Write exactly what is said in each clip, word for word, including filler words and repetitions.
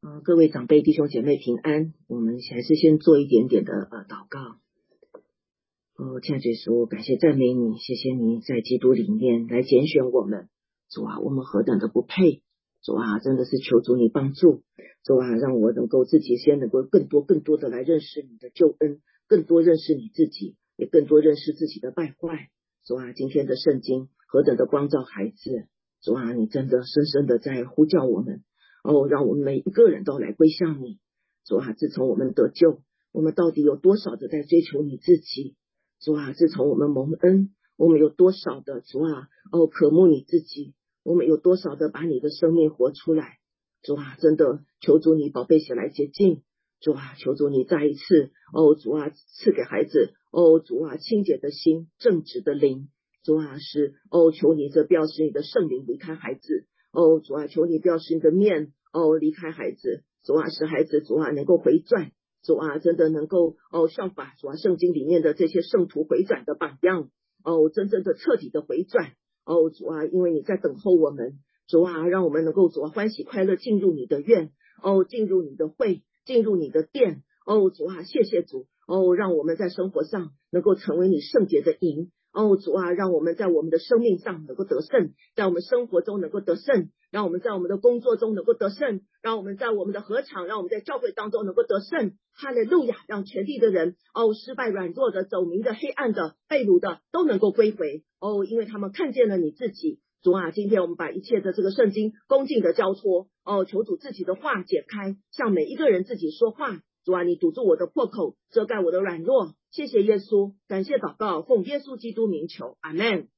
呃，各位长辈弟兄姐妹平安，我们还是先做一点点的呃祷告。哦，亲爱的主，感谢赞美你，谢谢你在基督里面来拣选我们。主啊，我们何等的不配，主啊，真的是求主你帮助，主啊，让我能够自己先能够更多更多的来认识你的救恩，更多认识你自己，也更多认识自己的败坏。主啊，今天的圣经何等的光照孩子，主啊，你真的深深的在呼叫我们，哦，让我们每一个人都来归向你。主啊，自从我们得救，我们到底有多少的在追求你自己？主啊，自从我们蒙恩，我们有多少的主啊，哦，渴慕你自己，我们有多少的把你的生命活出来。主啊，真的求主你宝贝血来洁净。主啊，求主你再一次，哦，主啊，赐给孩子，哦，主啊，清洁的心，正直的灵。主啊，是，哦，求你这不要使你的圣灵离开孩子，哦，主啊，求你不要使你的面，哦，离开孩子。主啊，使孩子，主啊，能够回转。主啊，真的能够哦效法主啊圣经里面的这些圣徒回转的榜样，哦，真正的彻底的回转。哦，主啊，因为你在等候我们，主啊，让我们能够主啊欢喜快乐进入你的院，哦，进入你的会，进入你的殿。哦，主啊，谢谢主，哦，让我们在生活上能够成为你圣洁的营。哦，主啊，让我们在我们的生命上能够得胜，在我们生活中能够得胜，让我们在我们的工作中能够得胜，让我们在我们的合场，让我们在教会当中能够得胜。哈利路亚！让全地的人，哦，失败软弱的、走迷的、黑暗的、被掳的都能够归回。哦，因为他们看见了你自己。主啊，今天我们把一切的这个圣经恭敬的交托，哦，求主自己的话解开，向每一个人自己说话。主啊，你堵住我的破口，遮盖我的软弱。谢谢耶稣，感谢祷告，奉耶稣基督名求，阿们。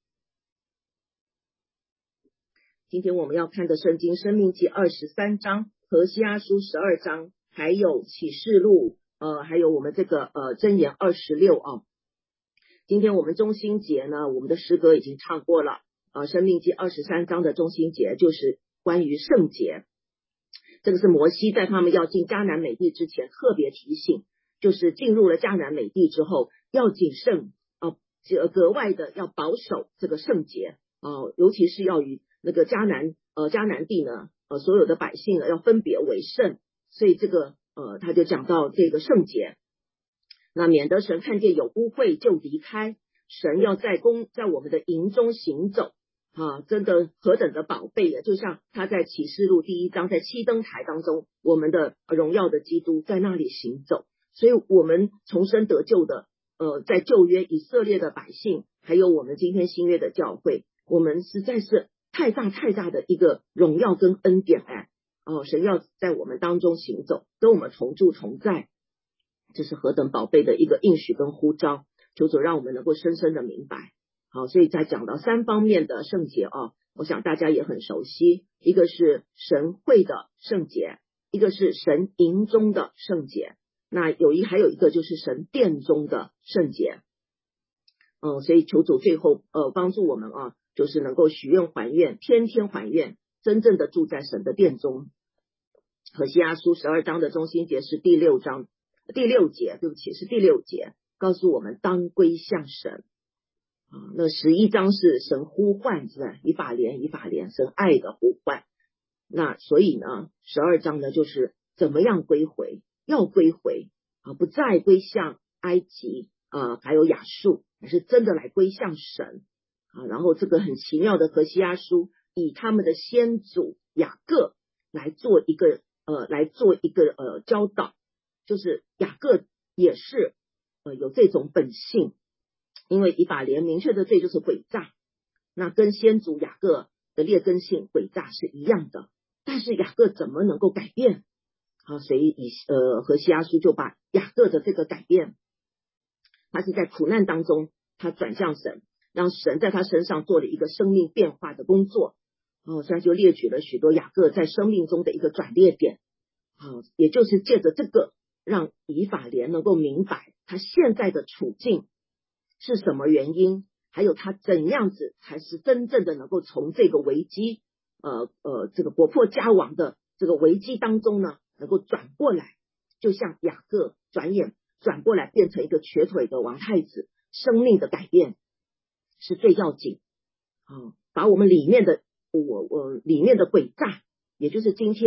今天我们要看的圣经申命记二十三章、何西阿书十二章，还有启示录，呃，还有我们这个呃箴言二十六啊。今天我们中心节呢，我们的诗歌已经唱过了，呃，申命记二十三章的中心节就是关于圣洁。这个是摩西在他们要进迦南美地之前特别提醒，就是进入了迦南美地之后要谨慎，呃，格外的要保守这个圣洁，呃，尤其是要与那个迦南呃迦南地呢，呃所有的百姓呢要分别为圣，所以这个呃他就讲到这个圣洁，那免得神看见有污秽就离开，神要在宫在我们的营中行走。啊，真的何等的宝贝啊！就像他在启示录第一章，在七灯台当中，我们的荣耀的基督在那里行走。所以我们重生得救的，呃，在旧约以色列的百姓，还有我们今天新约的教会，我们实在是太大太大的一个荣耀跟恩典哎！哦，神要在我们当中行走，跟我们同住同在，这是何等宝贝的一个应许跟呼召，求主让我们能够深深的明白。好，所以在讲到三方面的圣洁啊，我想大家也很熟悉，一个是神会的圣洁，一个是神营中的圣洁，那有一还有一个就是神殿中的圣洁。嗯，所以求主最后呃帮助我们啊，就是能够许愿还愿，天天还愿，真正的住在神的殿中。何西阿书十二章的中心节是第六章第六节，对不起，是第六节，告诉我们当归向神。啊，那十一章是神呼唤，是吧？以法莲，以法莲，神爱的呼唤。那所以呢，十二章呢，就是怎么样归回，要归回啊，不再归向埃及啊，还有亚述，而是真的来归向神啊。然后这个很奇妙的何西阿书，以他们的先祖雅各来做一个呃，来做一个呃教导，就是雅各也是呃有这种本性。因为以法莲明确的罪就是诡诈，那跟先祖雅各的劣根性诡诈是一样的，但是雅各怎么能够改变啊？所以以呃何西阿书就把雅各的这个改变，他是在苦难当中他转向神，让神在他身上做了一个生命变化的工作哦，所以就列举了许多雅各在生命中的一个转捩点啊，也就是借着这个让以法莲能够明白他现在的处境是什么原因，还有他怎样子才是真正的能够从这个危机呃呃这个国破家亡的这个危机当中呢能够转过来，就像雅各转眼转过来变成一个瘸腿的王太子，生命的改变是最要紧啊、呃！把我们里面的我我里面的诡诈，也就是今天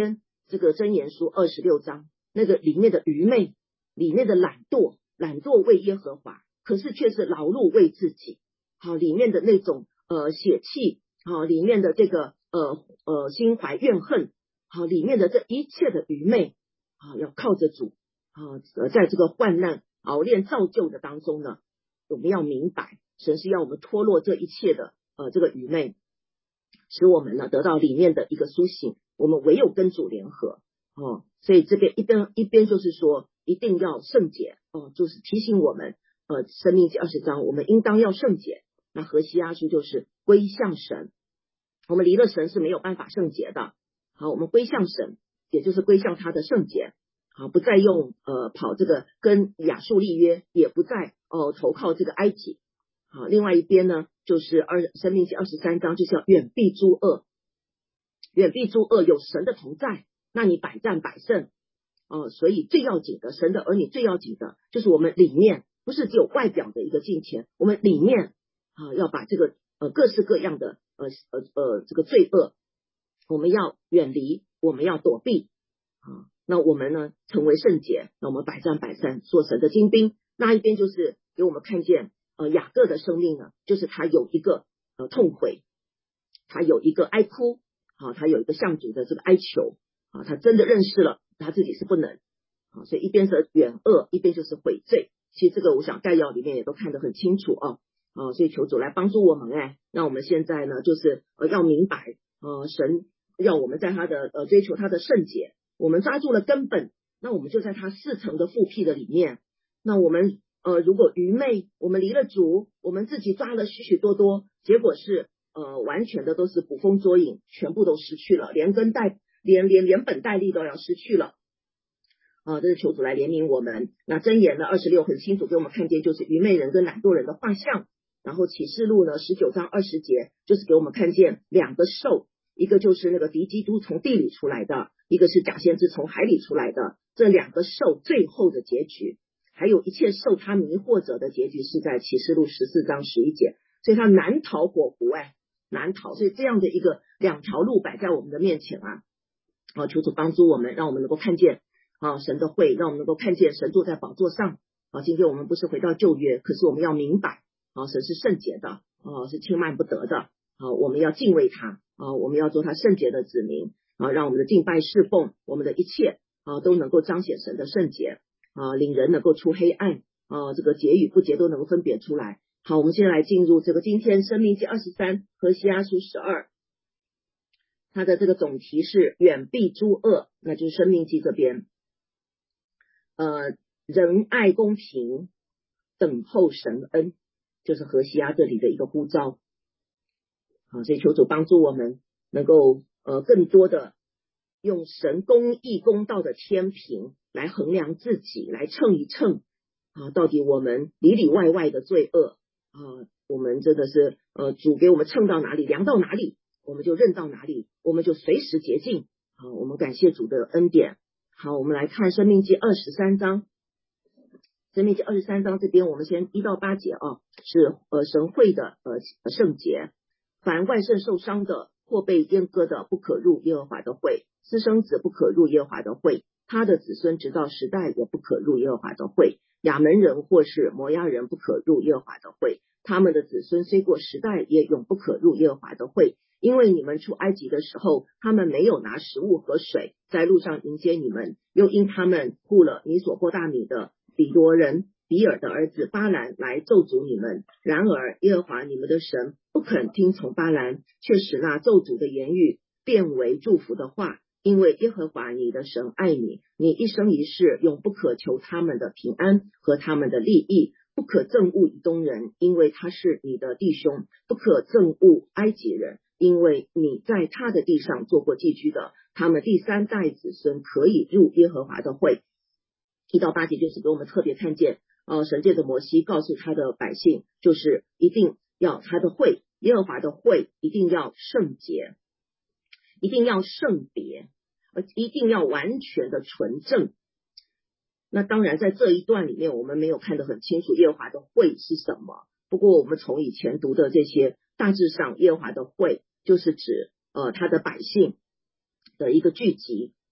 这个箴言书二十六章那个里面的愚昧，里面的懒惰，懒惰为耶和华，可是却是劳碌为自己。好，里面的那种呃血气，好，里面的这个呃呃心怀怨恨，好，里面的这一切的愚昧，好，要靠着主，好，在这个患难熬炼造就的当中呢，我们要明白，神是要我们脱落这一切的呃这个愚昧，使我们呢得到里面的一个苏醒。我们唯有跟主联合哦，所以这边一边一边就是说一定要圣洁哦，就是提醒我们呃申命记二十章我们应当要圣洁。那何西阿书就是归向神，我们离了神是没有办法圣洁的。好，我们归向神，也就是归向他的圣洁。好，不再用呃跑这个跟亚述立约，也不再呃投靠这个埃及。好，另外一边呢，就是二申命记二十三章就是要远避诸恶，远避诸恶，有神的同在，那你百战百胜哦、呃。所以最要紧的，神的儿女最要紧的就是我们里面，不是只有外表的一个敬虔，我们里面啊要把这个呃各式各样的呃呃呃这个罪恶，我们要远离，我们要躲避啊。那我们呢成为圣洁，那我们百战百胜，做神的精兵。那一边就是给我们看见呃雅各的生命呢，就是他有一个呃痛悔，他有一个哀哭。啊，他有一个向主的这个哀求啊，他真的认识了他自己是不能啊，所以一边是远恶，一边就是悔罪。其实这个我想概要里面也都看得很清楚啊啊，所以求主来帮助我们哎，那我们现在呢就是呃要明白呃神要我们在他的呃追求他的圣洁，我们抓住了根本，那我们就在他四层的复辟的里面。那我们呃如果愚昧，我们离了主，我们自己抓了许许多多，结果是呃，完全的都是捕风捉影，全部都失去了，连根带连连连本带利都要失去了啊！这是求主来怜悯我们。那箴言呢二十六很清楚给我们看见，就是愚昧人跟懒惰人的画像。然后启示录呢十九章二十节就是给我们看见两个兽，一个就是那个敌基督从地里出来的，一个是假先知从海里出来的。这两个兽最后的结局，还有一切受他迷惑者的结局，是在启示录十四章十一节，所以他难逃火湖哎。难逃，所以这样的一个两条路摆在我们的面前啊，啊，求主帮助我们，让我们能够看见啊神的会，让我们能够看见神坐在宝座上啊。今天我们不是回到旧约，可是我们要明白啊，神是圣洁的啊，是轻慢不得的啊，我们要敬畏他啊，我们要做他圣洁的子民啊，让我们的敬拜侍奉，我们的一切啊都能够彰显神的圣洁啊，领人能够出黑暗啊，这个洁与不洁都能够分别出来。好，我们现在来进入这个今天申命记二十三和西阿书十二，它的这个总题是远避诸恶，那就是申命记这边呃仁爱公平等候神恩，就是何西阿这里的一个呼召。好，所以求主帮助我们能够呃更多的用神公义公道的天平来衡量自己，来称一称啊，到底我们里里外外的罪恶啊，我们真的是呃主给我们称到哪里，量到哪里，我们就认到哪里，我们就随时洁净。好，我们感谢主的恩典。好，我们来看申命记二十三章。申命记二十三章这边，我们先一到八节啊，是呃神会的呃圣洁。凡万圣受伤的或被阉割的，不可入耶和华的会；私生子不可入耶和华的会，他的子孙直到时代也不可入耶和华的会。亚门人或是摩押人不可入耶和华的会，他们的子孙虽过时代，也永不可入耶和华的会。因为你们出埃及的时候，他们没有拿食物和水在路上迎接你们，又因他们雇了米索波大米的比罗人比尔的儿子巴兰来咒诅你们。然而耶和华你们的神不肯听从巴兰，却使那咒诅的言语变为祝福的话。因为耶和华你的神爱你，你一生一世永不可求他们的平安和他们的利益。不可憎恶以东人，因为他是你的弟兄；不可憎恶埃及人，因为你在他的地上做过寄居的。他们第三代子孙可以入耶和华的会。一到八节就是给我们特别看见呃，神借着摩西告诉他的百姓，就是一定要他的会，耶和华的会一定要圣洁，一定要圣别，而一定要完全的纯正。那当然在这一段里面我们没有看得很清楚耶和华的会是什么，不过我们从以前读的这些，大致上耶和华的会就是指呃他的百姓的一个聚集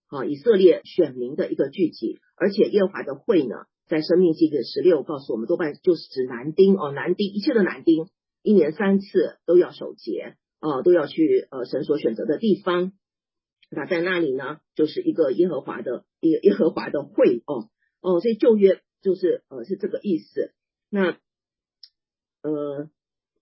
啊，以色列选民的一个聚集，而且耶和华的会呢，在申命记的十六告诉我们，多半就是指男丁哦，男丁一切的男丁，一年三次都要守节啊，都要去呃神所选择的地方。那在那里呢，就是一个耶和华的一个耶和华的会哦哦，所以旧约就是呃是这个意思。那呃。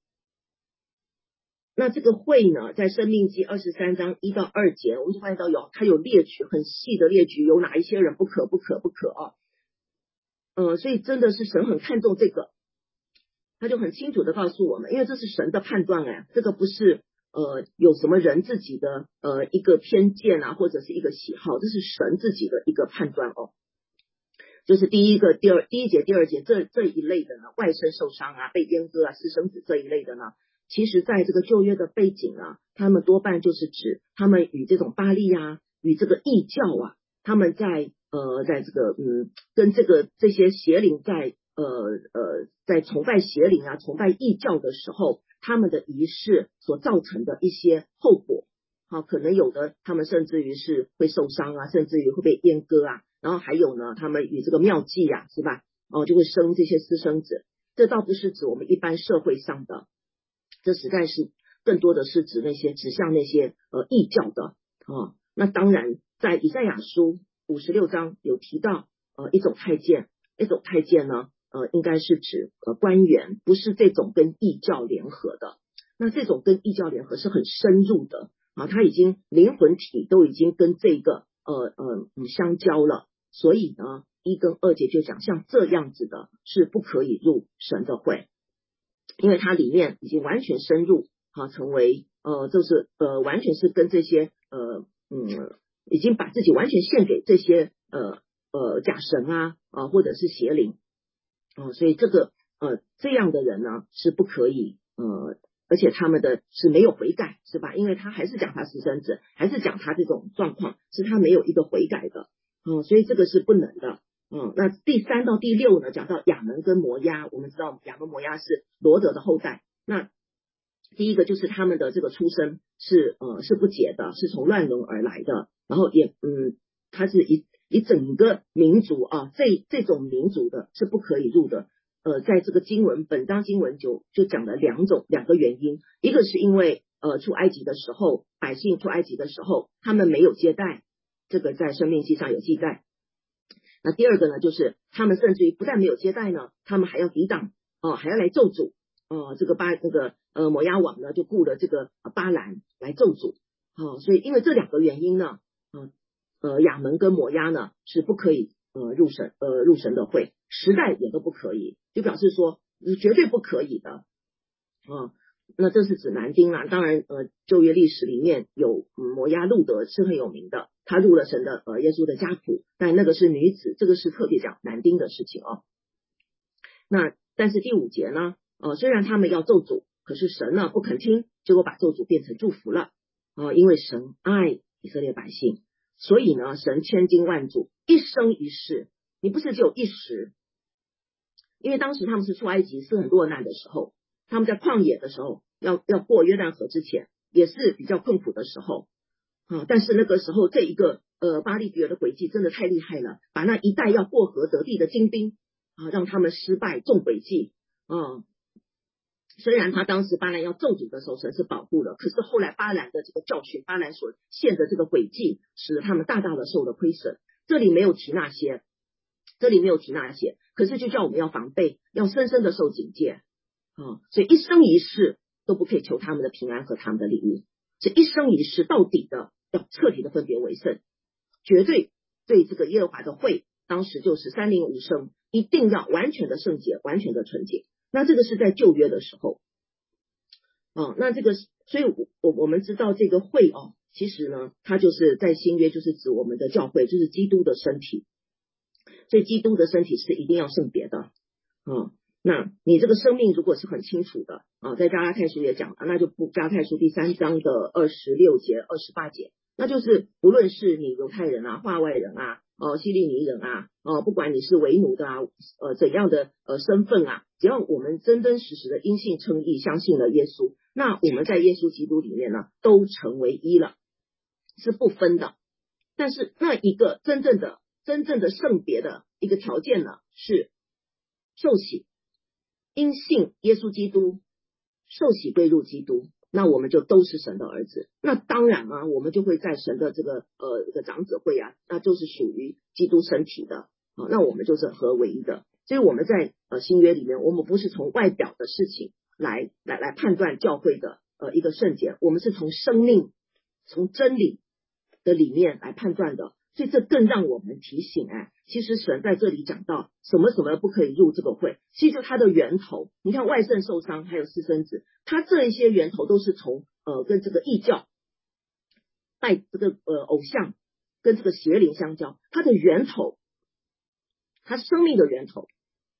那这个会呢，在申命记二十三章一到二节，我们就发现到有它有列举很细的列举，有哪一些人不可不可不可啊？呃，所以真的是神很看重这个，他就很清楚的告诉我们，因为这是神的判断哎，这个不是呃有什么人自己的呃一个偏见啊，或者是一个喜好，这是神自己的一个判断哦。就是第一个、第二第一节、第二节这这一类的呢，外甥受伤啊、被阉割啊、私生子这一类的呢。其实在这个旧约的背景啊，他们多半就是指他们与这种巴力啊，与这个异教啊，他们在呃在这个嗯跟这个这些邪灵在呃呃在崇拜邪灵啊、崇拜异教的时候，他们的仪式所造成的一些后果，好、啊，可能有的他们甚至于是会受伤啊，甚至于会被阉割啊，然后还有呢，他们与这个妙计啊，是吧？哦、呃，就会生这些私生子，这倒不是指我们一般社会上的。这实在是更多的是指那些指向那些呃异教的啊。那当然，在以赛亚书五十六章有提到呃一种太监，一种太监呢呃应该是指呃官员，不是这种跟异教联合的。那这种跟异教联合是很深入的啊，他已经灵魂体都已经跟这个呃呃嗯相交了，所以呢一跟二节就讲像这样子的是不可以入神的会。因为它里面已经完全深入啊，成为呃，就是呃，完全是跟这些呃嗯，已经把自己完全献给这些呃呃假神啊啊，或者是邪灵啊，所以这个呃这样的人呢是不可以呃，而且他们的是没有悔改，是吧？因为他还是讲他私生子，还是讲他这种状况，是他没有一个悔改的啊，所以这个是不能的。嗯，那第三到第六呢，讲到亚门跟摩押，我们知道亚门摩押是罗得的后代。那第一个就是他们的这个出生是呃是不洁的，是从乱伦而来的，然后也嗯，它是一一整个民族啊，这这种民族的是不可以入的。呃，在这个经文本章经文就就讲了两种两个原因，一个是因为呃出埃及的时候，百姓出埃及的时候，他们没有接待，这个在申命记上有记载。那第二个呢，就是他们甚至于不但没有接待呢，他们还要抵挡哦、呃，还要来咒诅哦、呃。这个巴那个呃摩押王呢，就雇了这个巴兰来咒诅哦、呃。所以因为这两个原因呢，呃呃亚门跟摩押呢是不可以呃入神呃入神的会，十代也都不可以，就表示说绝对不可以的啊。呃那这是指男丁啦，当然呃旧约历史里面有、嗯、摩押路德是很有名的，他入了神的呃耶稣的家谱，但那个是女子，这个是特别讲男丁的事情哦。那但是第五节呢，呃虽然他们要咒诅，可是神呢不肯听，结果把咒诅变成祝福了啊、呃，因为神爱以色列百姓，所以呢神千金万主，一生一世，你不是只有一时，因为当时他们是出埃及是很落难的时候。他们在旷野的时候，要要过约旦河之前，也是比较困苦的时候啊。但是那个时候，这一个呃巴力比尔的诡计真的太厉害了，把那一代要过河得地的精兵啊，让他们失败，中诡计啊。虽然他当时巴兰要咒诅的时候，神是保护了，可是后来巴兰的这个教训，巴兰所献的这个诡计，使得他们大大的受了亏损。这里没有提那些，这里没有提那些，可是就叫我们要防备，要深深的受警戒。啊，所以一生一世都不可以求他们的平安和他们的礼物，所以一生一世到底的要彻底的分别为圣，绝对对这个耶和华的会，当时就是三令五申，一定要完全的圣洁，完全的纯洁。那这个是在旧约的时候，啊，那这个所以我我们知道这个会哦，其实呢，它就是在新约就是指我们的教会，就是基督的身体，所以基督的身体是一定要圣别的啊。那你这个生命如果是很清楚的啊，在加拉太书也讲了，那就不加太书第三章的二十六节、二十八节，那就是不论是你犹太人啊、化外人啊、呃希利尼人啊、呃不管你是为奴的啊、呃怎样的呃身份啊，只要我们真真实实的因信称义，相信了耶稣，那我们在耶稣基督里面呢，都成为一了，是不分的但是那一个真正的真正的圣别的一个条件呢，是受洗，因信耶稣基督受洗归入基督，那我们就都是神的儿子。那当然啊，我们就会在神的这个呃这个长子会啊，那就是属于基督身体的啊，那我们就是合为一的。所以我们在呃新约里面，我们不是从外表的事情来来来判断教会的呃一个圣洁，我们是从生命从真理的里面来判断的。所以这更让我们提醒哎，其实神在这里讲到什么什么不可以入这个会，其实就它的源头。你看外圣受伤还有私生子，它这一些源头都是从呃跟这个异教拜这个呃偶像跟这个邪灵相交，它的源头，它生命的源头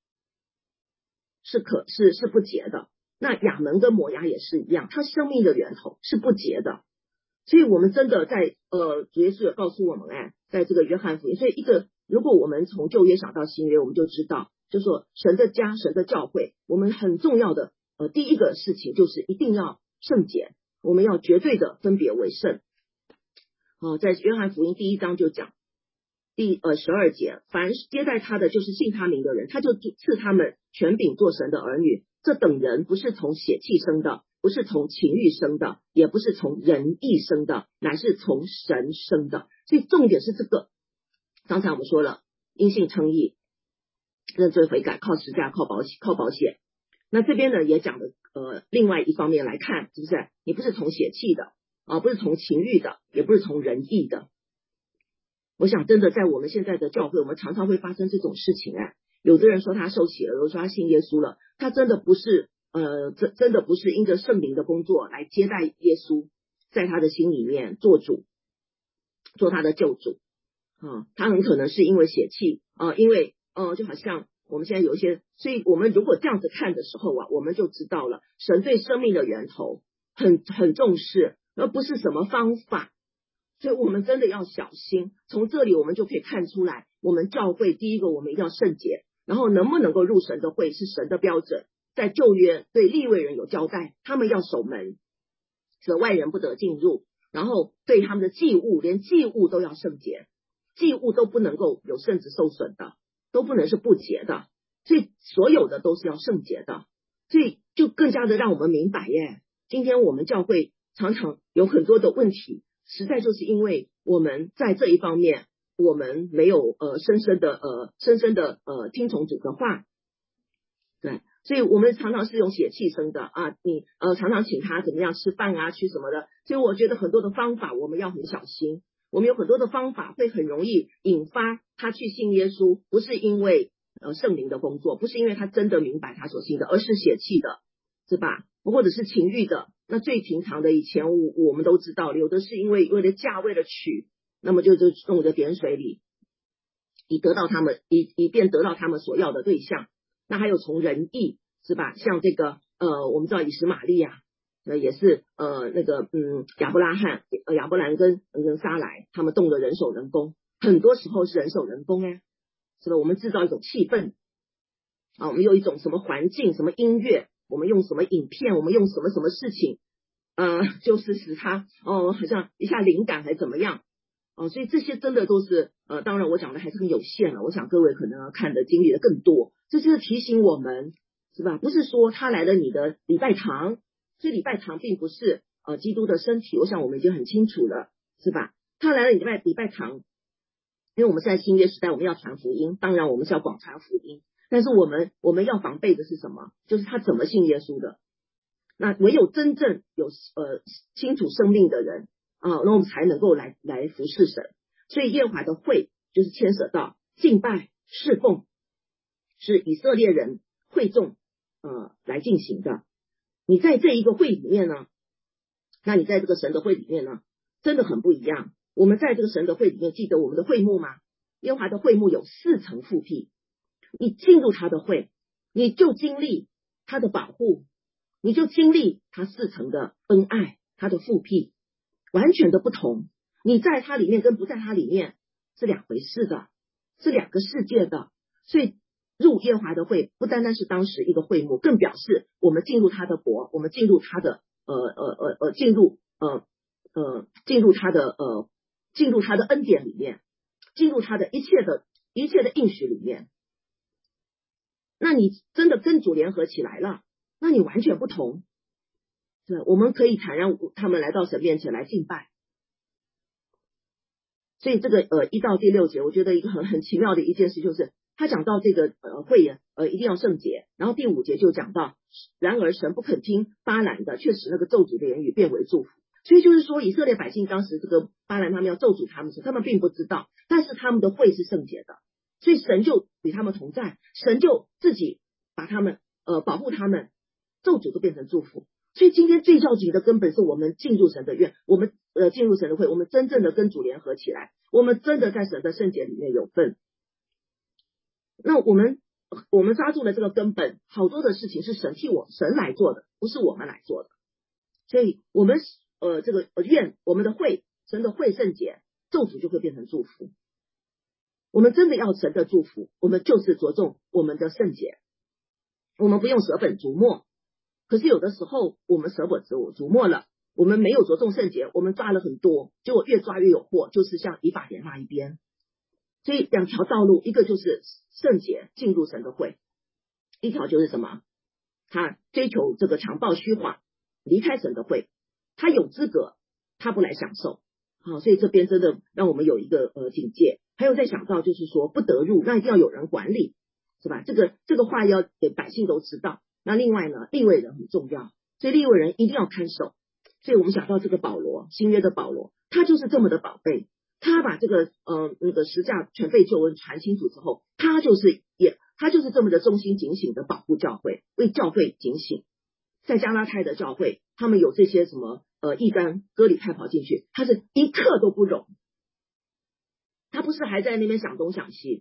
是可是是不洁的。那亚门跟摩押也是一样，它生命的源头是不洁的。所以我们真的在呃主耶稣也告诉我们哎，在这个约翰福音，所以一个如果我们从旧约想到新约，我们就知道，就说神的家神的教会，我们很重要的呃第一个事情就是一定要圣洁，我们要绝对的分别为圣。哦、呃，在约翰福音第一章就讲第呃十二节，凡接待他的就是信他名的人，他就赐他们权柄做神的儿女。这等人不是从血气生的，不是从情欲生的，也不是从人意生的，乃是从神生的。所以重点是这个。刚才我们说了，因信称义，认罪悔改，靠十架，靠保险，靠保险。那这边呢也讲的呃另外一方面来看，是不是？你不是从血气的啊，不是从情欲的，也不是从人意的。我想真的在我们现在的教会，我们常常会发生这种事情哎。有的人说他受洗了，有的说他信耶稣了，他真的不是呃真真的不是因着圣灵的工作来接待耶稣，在他的心里面做主，做他的救主啊。他很可能是因为血气啊，因为呃就好像我们现在有一些，所以我们如果这样子看的时候啊，我们就知道了神对生命的源头很很重视，而不是什么方法。所以我们真的要小心，从这里我们就可以看出来，我们教会第一个我们一定要圣洁，然后能不能够入神的会是神的标准。在旧约对利未人有交代，他们要守门，这外人不得进入，然后对他们的祭物，连祭物都要圣洁，祭物都不能够有圣子受损的，都不能是不洁的，所以所有的都是要圣洁的。所以就更加的让我们明白耶，今天我们教会常常有很多的问题，实在就是因为我们在这一方面，我们没有呃深深的呃深深的呃听从主的话，对，所以我们常常是用血气生的啊，你呃常常请他怎么样吃饭啊，去什么的，所以我觉得很多的方法我们要很小心，我们有很多的方法会很容易引发他去信耶稣，不是因为呃圣灵的工作，不是因为他真的明白他所信的，而是血气的，是吧？或者是情欲的。那最平常的以前我我们都知道，有的是因为为了嫁为了娶，那么就就弄个点水里，以得到他们以以便得到他们所要的对象。那还有从人意，是吧？像这个呃我们知道以实玛利亚那也是呃那个嗯亚伯拉罕呃亚伯兰跟跟撒来他们动了人手人工，很多时候是人手人工哎，是吧？我们制造一种气氛啊，我们有一种什么环境什么音乐，我们用什么影片，我们用什么什么事情呃就是使他哦好像一下灵感还怎么样哦，所以这些真的都是呃当然我讲的还是很有限了，我想各位可能要看的经历的更多，这就是提醒我们，是吧？不是说他来了你的礼拜堂，所以礼拜堂并不是呃基督的身体，我想我们已经很清楚了，是吧？他来了礼拜礼拜堂，因为我们现在新约时代我们要传福音，当然我们是要广传福音，但是我们我们要防备的是什么？就是他怎么信耶稣的。那唯有真正有呃清楚生命的人啊，那我们才能够来来服侍神。所以耶和华的会就是牵涉到敬拜侍奉，是以色列人会众呃来进行的。你在这一个会里面呢，那你在这个神的会里面呢，真的很不一样。我们在这个神的会里面，记得我们的会幕吗？耶和华的会幕有四层复辟，你进入他的会，你就经历他的保护，你就经历他四层的恩爱，他的复辟完全的不同。你在他里面跟不在他里面是两回事的，是两个世界的。所以入耶和华的会不单单是当时一个会幕，更表示我们进入他的国，我们进入他的呃呃呃呃进入呃呃进入他的呃进入他的恩典里面，进入他的一切的一切的应许里面。那你真的跟主联合起来了，那你完全不同。对，我们可以坦然他们来到神面前来敬拜。所以这个呃一到第六节，我觉得一个很很奇妙的一件事，就是他讲到这个呃会员呃一定要圣洁，然后第五节就讲到，然而神不肯听巴兰的，却使那个咒诅的言语变为祝福。所以就是说，以色列百姓当时这个巴兰他们要咒诅他们时，他们并不知道，但是他们的会是圣洁的，所以神就与他们同在，神就自己把他们呃保护他们，咒诅都变成祝福。所以今天最要紧的根本是我们进入神的院，我们呃进入神的会，我们真正的跟主联合起来，我们真的在神的圣洁里面有份。那我们我们抓住了这个根本，好多的事情是神替我神来做的，不是我们来做的。所以我们呃这个愿我们的会，神的会圣洁，咒诅就会变成祝福。我们真的要神的祝福，我们就是着重我们的圣洁，我们不用舍本逐末。可是有的时候我们舍本逐逐末了，我们没有着重圣洁，我们抓了很多，结果越抓越有祸，就是像以法莲那一边。所以两条道路，一个就是圣洁进入神的会，一条就是什么？他追求这个强暴虚谎，离开神的会，他有资格，他不来享受。好，所以这边真的让我们有一个呃警戒。还有再想到就是说不得入，那一定要有人管理，是吧？这个这个话要给百姓都知道。那另外呢，利未人很重要，所以利未人一定要看守。所以我们想到这个保罗，新约的保罗，他就是这么的宝贝，他把这个呃那个十架全备救恩传清楚之后，他就是也他就是这么的忠心警醒的保护教会，为教会警醒。在加拉太的教会，他们有这些什么呃异端割礼派跑进去，他是一刻都不容，他不是还在那边想东想西，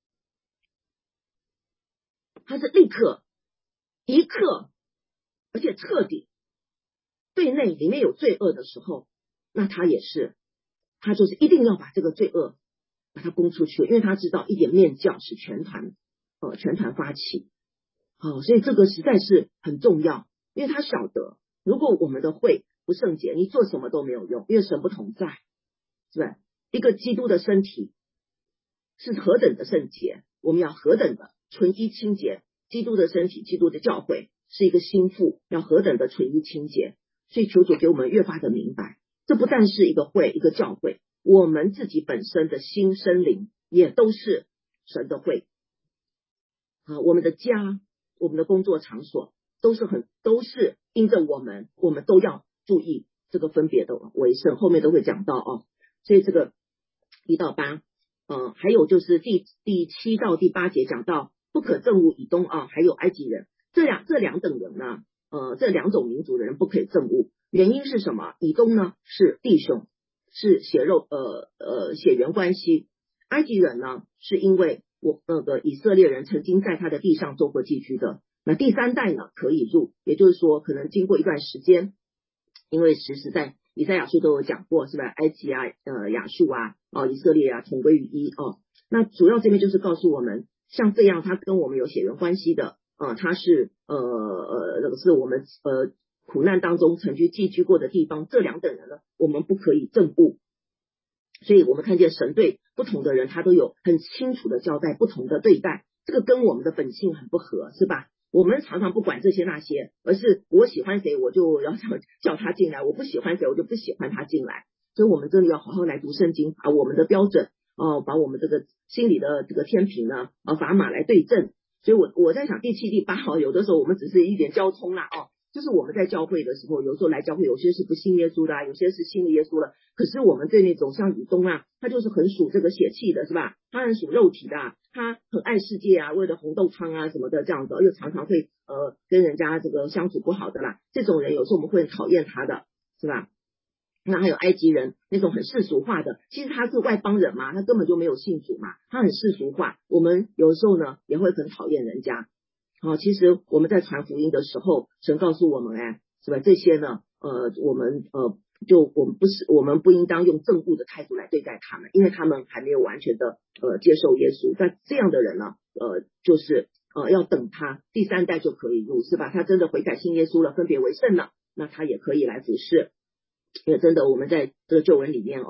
他是立刻一刻，而且彻底。对内里面有罪恶的时候，那他也是，他就是一定要把这个罪恶把它攻出去，因为他知道一点面教是全团呃全团发起。好、哦，所以这个实在是很重要，因为他晓得，如果我们的会不圣洁，你做什么都没有用，因为神不同在，是吧？一个基督的身体是何等的圣洁，我们要何等的纯一清洁。基督的身体，基督的教会是一个心腹，要何等的纯一清洁。所以求主给我们越发的明白，这不但是一个会，一个教会，我们自己本身的心身灵也都是神的会啊，我们的家，我们的工作场所都是很都是因着我们，我们都要注意这个分别的为圣，后面都会讲到哦。所以这个一到八，呃，还有就是第第七到第八节讲到不可憎恶以东啊，还有埃及人，这两这两等人呢。呃，这两种民族的人不可以憎恶，原因是什么？以东呢是弟兄，是血肉呃呃血缘关系；埃及人呢是因为我那个以色列人曾经在他的地上做过寄居的。那第三代呢可以入，也就是说可能经过一段时间，因为实实在以赛亚书都有讲过，是吧？埃及啊、呃亚述啊、哦以色列啊同归于一哦。那主要这边就是告诉我们，像这样他跟我们有血缘关系的。呃，他是呃呃，那个是我们呃苦难当中曾经寄居过的地方，这两等人呢，我们不可以憎恶。所以我们看见神对不同的人，他都有很清楚的交代，不同的对待，这个跟我们的本性很不合，是吧？我们常常不管这些那些，而是我喜欢谁，我就要叫他进来；我不喜欢谁，我就不喜欢他进来。所以我们真的要好好来读圣经，把我们的标准哦、呃，把我们这个心里的这个天平呢，啊砝码来对正。所以我我在想第七第八号，有的时候我们只是一点交通啦哦，就是我们在教会的时候，有时候来教会，有些是不信耶稣的、啊，有些是信了耶稣了，可是我们对那种像以东啊，他就是很属这个血气的，是吧？他很属肉体的、啊，他很爱世界啊，为了红豆汤啊什么的这样子，又常常会呃跟人家这个相处不好的啦，这种人有时候我们会很讨厌他的，是吧？那还有埃及人那种很世俗化的，其实他是外邦人嘛，他根本就没有信主嘛，他很世俗化，我们有时候呢也会很讨厌人家。好、哦，其实我们在传福音的时候，神告诉我们哎，是吧？这些呢，呃，我们呃，就我们不是，我们不应当用憎恶的态度来对待他们，因为他们还没有完全的呃接受耶稣。但这样的人呢，呃，就是呃要等他第三代就可以入，是吧？他真的悔改信耶稣了，分别为圣了，那他也可以来服侍。因为真的我们在这个旧闻里面哦，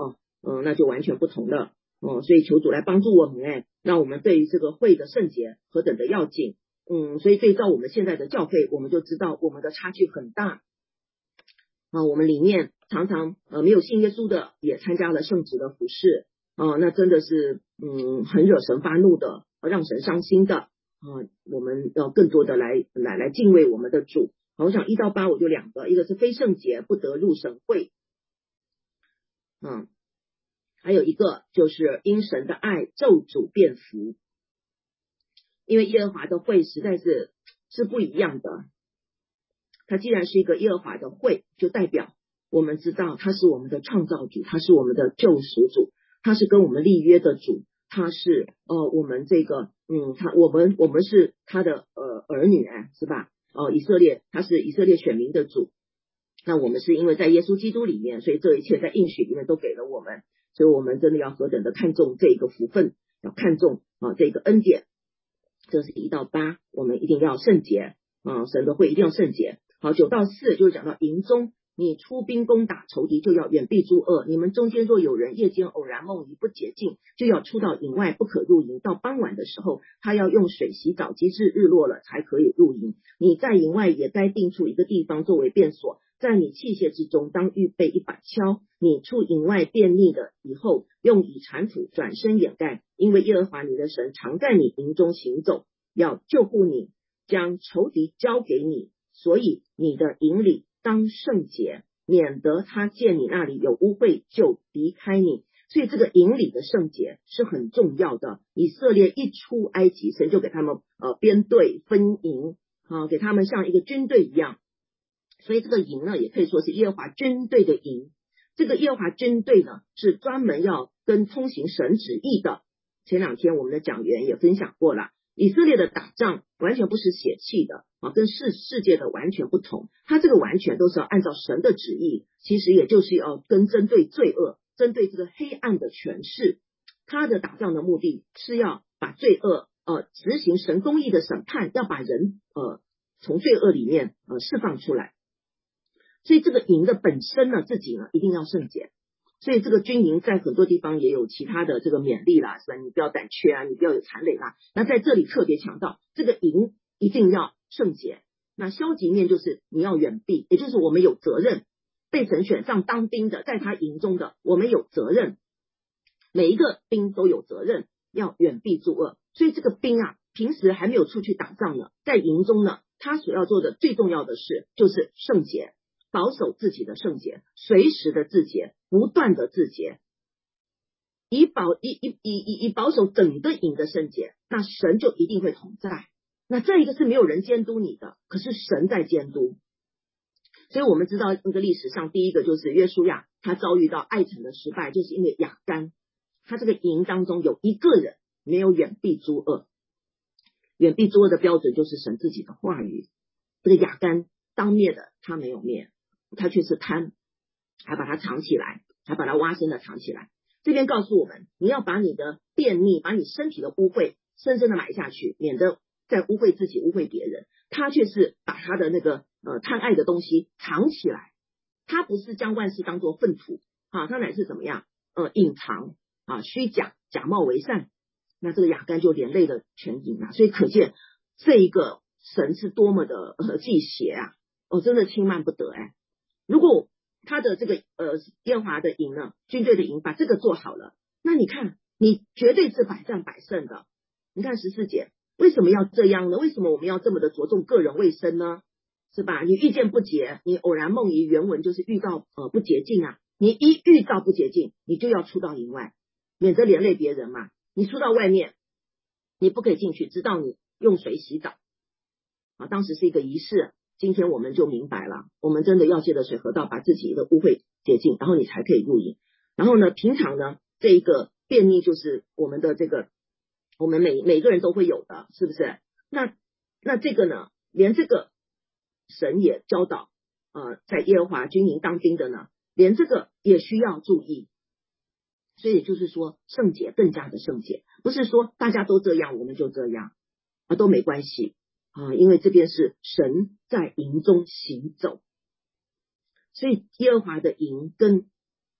嗯、呃，那就完全不同了。哦、呃，所以求主来帮助我们，哎，让我们对于这个会的圣洁何等的要紧。嗯，所以对照我们现在的教会，我们就知道我们的差距很大。啊，我们里面常常呃没有信耶稣的，也参加了圣职的服事，啊，那真的是嗯很惹神发怒的，让神伤心的。啊，我们要更多的来来来敬畏我们的主。好，我想一到八我就两个，一个是非圣洁不得入神会，嗯，还有一个就是因神的爱咒诅变福，因为耶和华的会实在是是不一样的。它既然是一个耶和华的会，就代表我们知道他是我们的创造主，他是我们的救赎主，他是跟我们立约的主，他是呃我们这个嗯他我们我们是他的呃儿女啊，是吧？哦、呃，以色列他是以色列选民的主，那我们是因为在耶稣基督里面，所以这一切在应许里面都给了我们，所以我们真的要何等的看重这个福分，要看重啊这个恩典。这是一到八，我们一定要圣洁啊，神的会一定要圣洁。好，九到四就是讲到营中，你出兵攻打仇敌，就要远避诸恶。你们中间若有人夜间偶然梦遗不洁净，就要出到营外，不可入营。到傍晚的时候，他要用水洗澡，及至日落了才可以入营。你在营外也该定出一个地方作为便所，在你器械之中当预备一把锹。你出营外便溺的以后，用以铲土，转身掩盖，因为耶和华你的神常在你营中行走，要救护你，将仇敌交给你。所以你的营里当圣洁，免得他见你那里有污秽就离开你。所以这个营里的圣洁是很重要的。以色列一出埃及，神就给他们呃编队分营，啊，给他们像一个军队一样。所以这个营呢，也可以说是耶和华军队的营。这个耶和华军队呢，是专门要跟通行神旨意的。前两天我们的讲员也分享过了，以色列的打仗完全不是血气的啊，跟世世界的完全不同。他这个完全都是要按照神的旨意，其实也就是要跟针对罪恶，针对这个黑暗的权势。他的打仗的目的是要把罪恶呃执行神公义的审判，要把人呃从罪恶里面呃释放出来。所以这个营的本身呢，自己呢一定要圣洁。所以这个军营在很多地方也有其他的这个勉励啦，是吧？你不要胆怯啊，你不要有残累啦。那在这里特别强调，这个营一定要圣洁。那消极面就是你要远避，也就是我们有责任，被神选上当兵的，在他营中的，我们有责任，每一个兵都有责任要远避诸恶。所以这个兵啊，平时还没有出去打仗呢，在营中呢，他所要做的最重要的事就是圣洁。保守自己的圣洁，随时的自洁，不断的自洁，以保以以以以保守整个营的圣洁，那神就一定会同在。那这一个是没有人监督你的，可是神在监督。所以我们知道那个历史上第一个就是约书亚，他遭遇到爱城的失败，就是因为亚干，他这个营当中有一个人没有远避诸恶。远避诸恶的标准就是神自己的话语。这个亚干当灭的，他没有灭，他却是贪，还把它藏起来，还把它挖深的藏起来。这边告诉我们，你要把你的便秘，把你身体的污秽深深的埋下去，免得再污秽自己，污秽别人。他却是把他的那个呃贪爱的东西藏起来，他不是将万事当作粪土啊，他乃是怎么样呃隐藏啊，虚假，假冒为善。那这个亚干就连累了全营啊，所以可见这一个神是多么的呃忌邪啊，哦，真的轻慢不得哎。如果他的这个呃耶和华的营呢，军队的营把这个做好了，那你看你绝对是百战百胜的。你看十四节为什么要这样呢？为什么我们要这么的着重个人卫生呢？是吧？你遇见不洁，你偶然梦遗，原文就是遇到呃不洁净啊。你一遇到不洁净，你就要出到营外，免得连累别人嘛。你出到外面，你不可以进去，直到你用水洗澡啊。当时是一个仪式。今天我们就明白了，我们真的要借着水河道把自己的污秽洁净，然后你才可以入营。然后呢，平常呢，这一个便秘就是我们的这个，我们每每个人都会有的，是不是？那那这个呢，连这个神也教导，呃，在耶和华军营当兵的呢，连这个也需要注意。所以也就是说，圣洁更加的圣洁，不是说大家都这样我们就这样啊，都没关系。啊，因为这边是神在营中行走，所以耶和华的营跟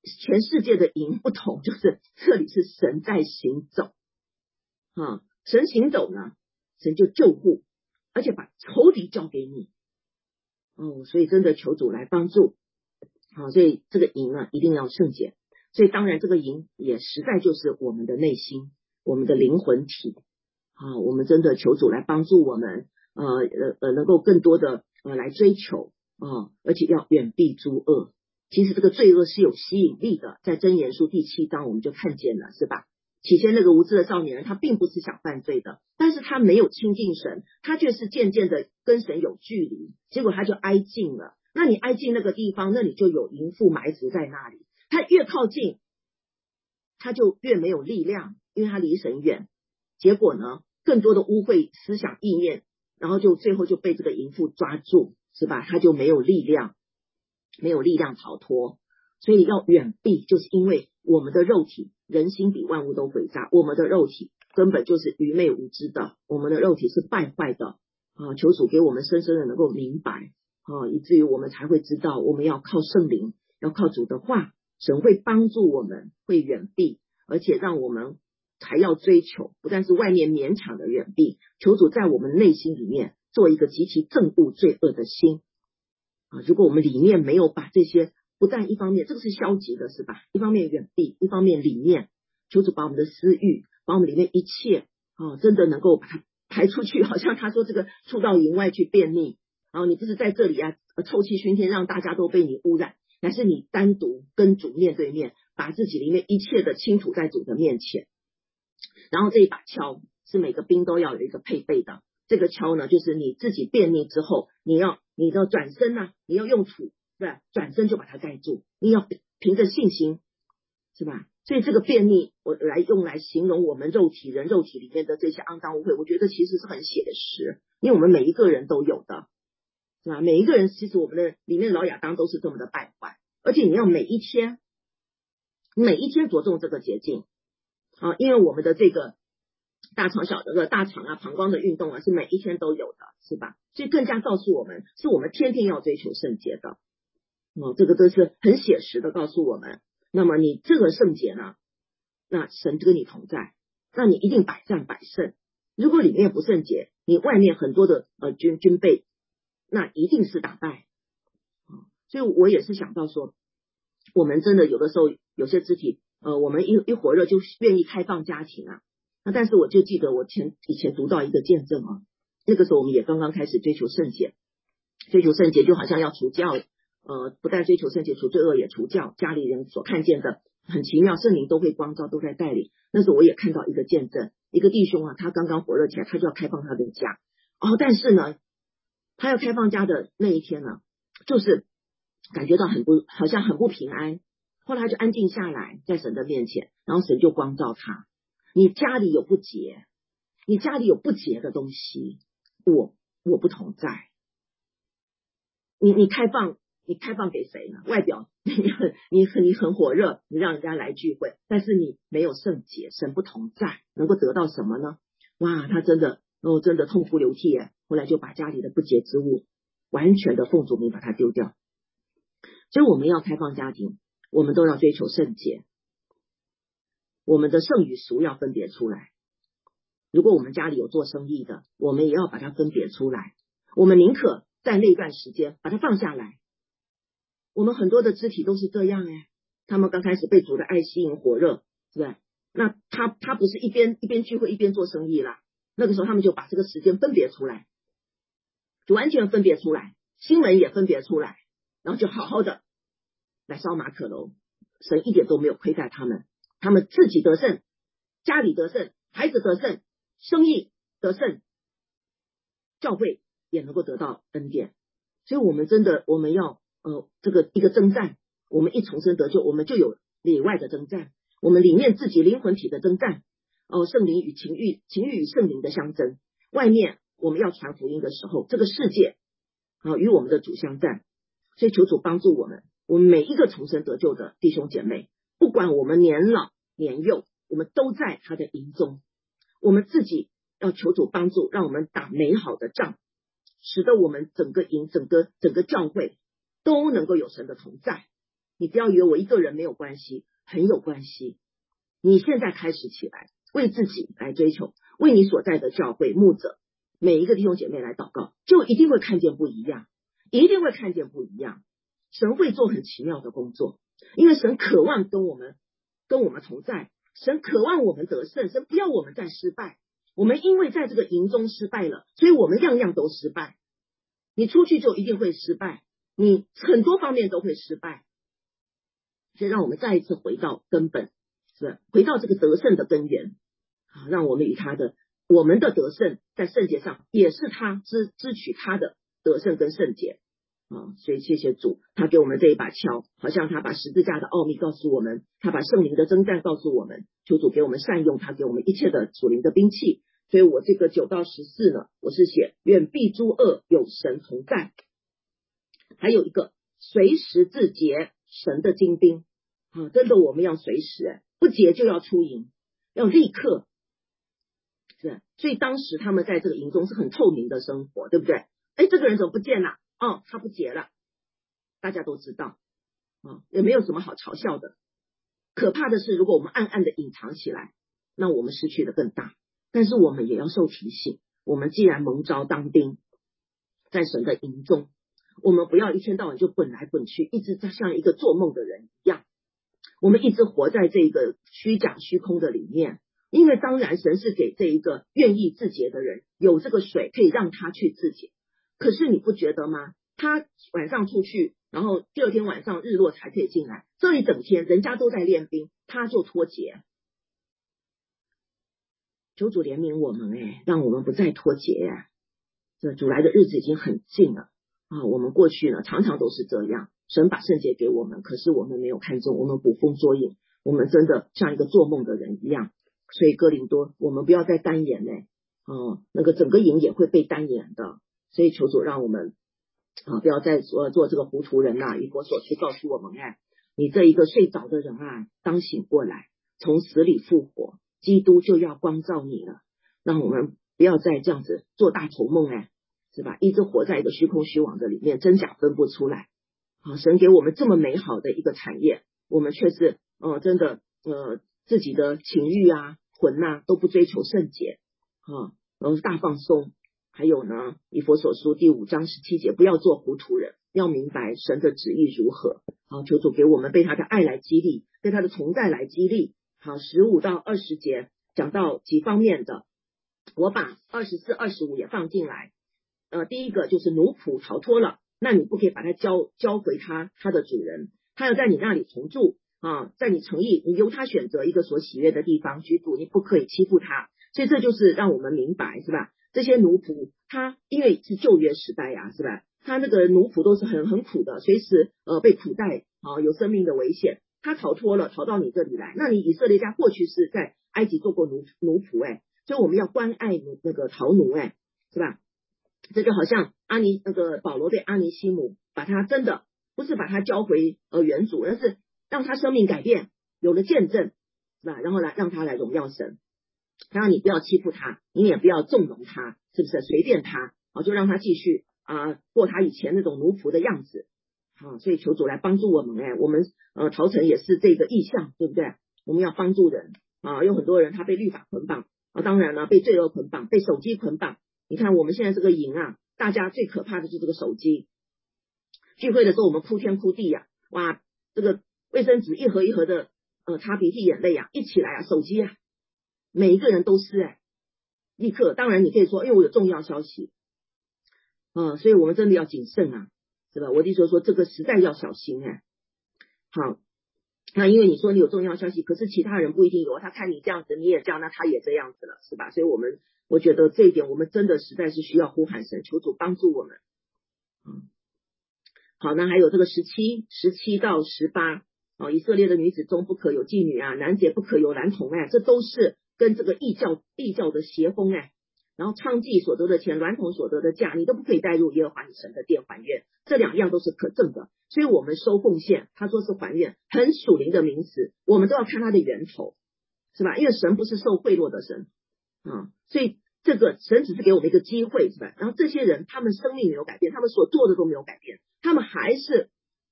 全世界的营不同，就是这里是神在行走啊，神行走呢，神就救护，而且把仇敌交给你哦，所以真的求主来帮助。好，所以这个营呢一定要圣洁，所以当然这个营也实在就是我们的内心，我们的灵魂体啊，我们真的求主来帮助我们，呃呃呃，能够更多的呃来追求啊，而且要远避诸恶。其实这个罪恶是有吸引力的，在箴言书第七章我们就看见了，是吧？起先那个无知的少年人，他并不是想犯罪的，但是他没有亲近神，他却是渐渐的跟神有距离，结果他就挨近了。那你挨近那个地方，那你就有淫妇埋伏在那里。他越靠近，他就越没有力量，因为他离神远。结果呢，更多的污秽思想意念，然后就最后就被这个淫妇抓住，是吧？他就没有力量，没有力量逃脱。所以要远避，就是因为我们的肉体，人心比万物都诡诈，我们的肉体根本就是愚昧无知的，我们的肉体是败坏的啊！求主给我们深深的能够明白。啊，以至于我们才会知道，我们要靠圣灵，要靠主的话，神会帮助我们，会远避，而且让我们还要追求，不但是外面勉强的远避，求主在我们内心里面做一个极其憎恶罪恶的心啊！如果我们里面没有把这些，不但一方面这个是消极的，是吧？一方面远避，一方面里面求主把我们的私欲，把我们里面一切啊，真的能够把它排出去，好像他说这个出到营外去便秘。然后你不是在这里啊，臭气熏天，让大家都被你污染，乃是你单独跟主面对面，把自己里面一切的倾吐在主的面前。然后这一把锹是每个兵都要有一个配备的，这个锹呢，就是你自己便秘之后，你要你的转身啊，你要用土，对吧？转身就把它盖住，你要凭着信心，是吧？所以这个便秘，我来用来形容我们肉体人肉体里面的这些肮脏污秽，我觉得其实是很写实，因为我们每一个人都有的。是吧？每一个人其实我们的里面的老亚当都是这么的败坏，而且你要每一天每一天着重这个洁净啊，因为我们的这个大肠小这个大肠啊膀胱的运动啊是每一天都有的，是吧？所以更加告诉我们，是我们天天要追求圣洁的哦，这个都是很写实的告诉我们。那么你这个圣洁呢，那神跟你同在，那你一定百战百胜。如果里面不圣洁，你外面很多的呃军军备，那一定是打败。所以我也是想到说，我们真的有的时候有些肢体，呃，我们一一火热就愿意开放家庭啊。那但是我就记得我前以前读到一个见证啊，那个时候我们也刚刚开始追求圣洁，追求圣洁就好像要除教，呃，不但追求圣洁，除罪恶也除教，家里人所看见的很奇妙，圣灵都会光照，都在带领。那时候我也看到一个见证，一个弟兄啊，他刚刚火热起来，他就要开放他的家哦，但是呢，他要开放家的那一天呢，就是感觉到很不好像很不平安，后来他就安静下来，在神的面前，然后神就光照他，你家里有不洁，你家里有不洁的东西，我我不同在。你你开放你开放给谁呢？外表你很你很你很火热，你让人家来聚会，但是你没有圣洁，神不同在，能够得到什么呢？哇，他真的哦，真的痛哭流涕耶！后来就把家里的不洁之物完全的奉主名把它丢掉。所以我们要开放家庭，我们都要追求圣洁，我们的圣与俗要分别出来。如果我们家里有做生意的，我们也要把它分别出来。我们宁可在那段时间把它放下来。我们很多的肢体都是这样哎，他们刚开始被主的爱吸引火热，是不是？那他他不是一边一边聚会一边做生意啦，那个时候他们就把这个时间分别出来，就完全分别出来，新闻也分别出来，然后就好好的来烧马可楼。神一点都没有亏待他们，他们自己得胜，家里得胜，孩子得胜，生意得胜，教会也能够得到恩典。所以我们真的我们要呃这个一个征战，我们一重生得救，我们就有里外的征战，我们里面自己灵魂体的征战，哦、呃，圣灵与情欲，情欲与圣灵的相争。外面我们要传福音的时候，这个世界啊与我们的主相战。所以求主帮助我们，我们每一个重生得救的弟兄姐妹，不管我们年老年幼，我们都在他的营中。我们自己要求主帮助，让我们打美好的仗，使得我们整个营整个整个教会都能够有神的同在。 你不要以为我一个人没有关系，很有关系。你现在开始起来，为自己来追求，为你所在的教会牧者每一个弟兄姐妹来祷告，就一定会看见不一样，一定会看见不一样。神会做很奇妙的工作，因为神渴望跟我们跟我们同在，神渴望我们得胜，神不要我们再失败。我们因为在这个营中失败了，所以我们样样都失败。你出去就一定会失败，你很多方面都会失败。所以让我们再一次回到根本，是回到这个得胜的根源啊，让我们与他的我们的得胜在圣洁上也是他支支取他的得胜跟圣洁啊。所以谢谢主，他给我们这一把锹，好像他把十字架的奥秘告诉我们，他把圣灵的征战告诉我们，求主给我们善用他给我们一切的属灵的兵器。所以我这个九到十四呢，我是写远避诸恶，有神同在。还有一个随时自洁，神的精兵啊，真的我们要随时、欸、不洁就要出营，要立刻。是，所以当时他们在这个营中是很透明的生活，对不对？哎，这个人怎么不见了？哦，他不洁了，大家都知道啊，也没有什么好嘲笑的。可怕的是，如果我们暗暗的隐藏起来，那我们失去的更大。但是我们也要受提醒，我们既然蒙召当兵，在神的营中，我们不要一天到晚就滚来滚去，一直在像一个做梦的人一样，我们一直活在这个虚假虚空的里面。因为当然神是给这一个愿意自洁的人有这个水可以让他去自洁，可是你不觉得吗？他晚上出去，然后第二天晚上日落才可以进来，这一整天人家都在练兵，他就脱节。求主怜悯我们，哎，让我们不再脱节呀！这主来的日子已经很近了啊！我们过去呢，常常都是这样，神把圣洁给我们，可是我们没有看重，我们捕风捉影，我们真的像一个做梦的人一样。所以哥林多，我们不要再单言呢，哦，那个整个营也会被单言的。所以求主让我们啊，不要再做做这个糊涂人啦！以佛所书告诉我们，哎，你这一个睡着的人啊，当醒过来，从死里复活。基督就要光照你了，让我们不要再这样子做大头梦，哎，是吧？一直活在一个虚空虚妄的里面，真假分不出来。好，神给我们这么美好的一个产业，我们却是呃真的呃自己的情欲啊、魂啊都不追求圣洁啊，然后大放松。还有呢，以佛所书第五章十七节，不要做糊涂人，要明白神的旨意如何。好，求主给我们被他的爱来激励，被他的同在来激励。好，十五到二十节讲到几方面的，我把二十四、二十五也放进来。呃，第一个就是奴仆逃脱了，那你不可以把他交交回他他的主人，他要在你那里同住啊，在你诚意，你由他选择一个所喜悦的地方居住，你不可以欺负他。所以这就是让我们明白，是吧？这些奴仆他因为是旧约时代呀、啊，是吧？他那个奴仆都是很很苦的，随时呃被苦待啊，有生命的危险。他逃脱了，逃到你这里来。那你以色列家过去是在埃及做过奴奴仆，哎，所以我们要关爱奴那个逃奴，哎，是吧？这就好像阿尼那个保罗对阿尼西姆，把他真的不是把他交回呃原主，而是让他生命改变，有了见证，是吧？然后来让他来荣耀神。然后你不要欺负他，你也不要纵容他，是不是？随便他啊，就让他继续啊过他以前那种奴仆的样子。啊，所以求主来帮助我们，哎，我们呃陶城也是这个意向，对不对？我们要帮助人啊，有很多人他被律法捆绑啊，当然了，被罪恶捆绑，被手机捆绑。你看我们现在这个营啊，大家最可怕的就是这个手机。聚会的时候我们哭天哭地呀、啊，哇，这个卫生纸一盒一盒的呃擦鼻涕眼泪啊，一起来啊，手机啊，每一个人都是哎，立刻。当然你可以说，因为我有重要消息，嗯、呃，所以我们真的要谨慎啊。是吧？我弟说说这个实在要小心哎、欸。好，那因为你说你有重要消息，可是其他人不一定有，他看你这样子，你也这样，那他也这样子了，是吧？所以我们我觉得这一点，我们真的实在是需要呼喊神，求主帮助我们。嗯，好，那还有这个十七、十七到十八，哦，以色列的女子中不可有妓女啊，男节不可有男童哎，这都是跟这个异教异教的邪风哎。然后娼妓所得的钱，娈童所得的价，你都不可以带入耶和华你神的殿还愿，这两样都是可证的。所以我们收奉献，他说是还愿，很属灵的名词，我们都要看它的源头，是吧？因为神不是受贿赂的神啊，所以这个神只是给我们一个机会，是吧？然后这些人他们生命没有改变，他们所做的都没有改变，他们还是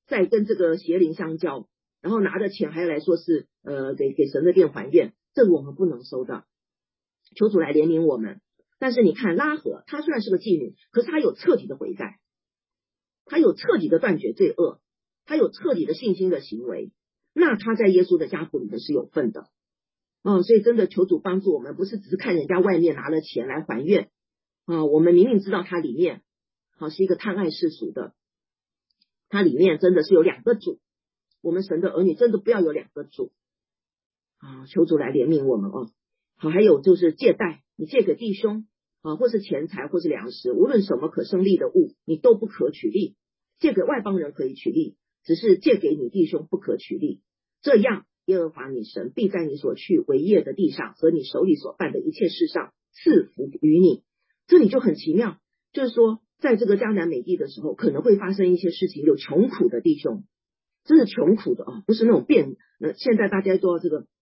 再跟这个邪灵相交，然后拿着钱还来说是呃给给神的殿还愿，这个我们不能收的。求主来怜悯我们。但是你看拉合，她虽然是个妓女，可是她有彻底的悔改，她有彻底的断绝罪恶，她有彻底的信心的行为，那她在耶稣的家谱里面是有份的。嗯，所以真的求主帮助我们，不是只是看人家外面拿了钱来还愿啊，我们明明知道他里面好、啊、是一个贪爱世俗的，他里面真的是有两个主，我们神的儿女真的不要有两个主啊，求主来怜悯我们哦。好，还有就是借贷，你借给弟兄啊，或是钱财，或是粮食，无论什么可生利的物，你都不可取利。借给外邦人可以取利，只是借给你弟兄不可取利。这样，耶和华你神必在你所去为业的地上和你手里所办的一切事上赐福于你。这里就很奇妙，就是说，在这个迦南美地的时候，可能会发生一些事情，有穷苦的弟兄，这是穷苦的啊，不是那种变。那现在大家都要这个。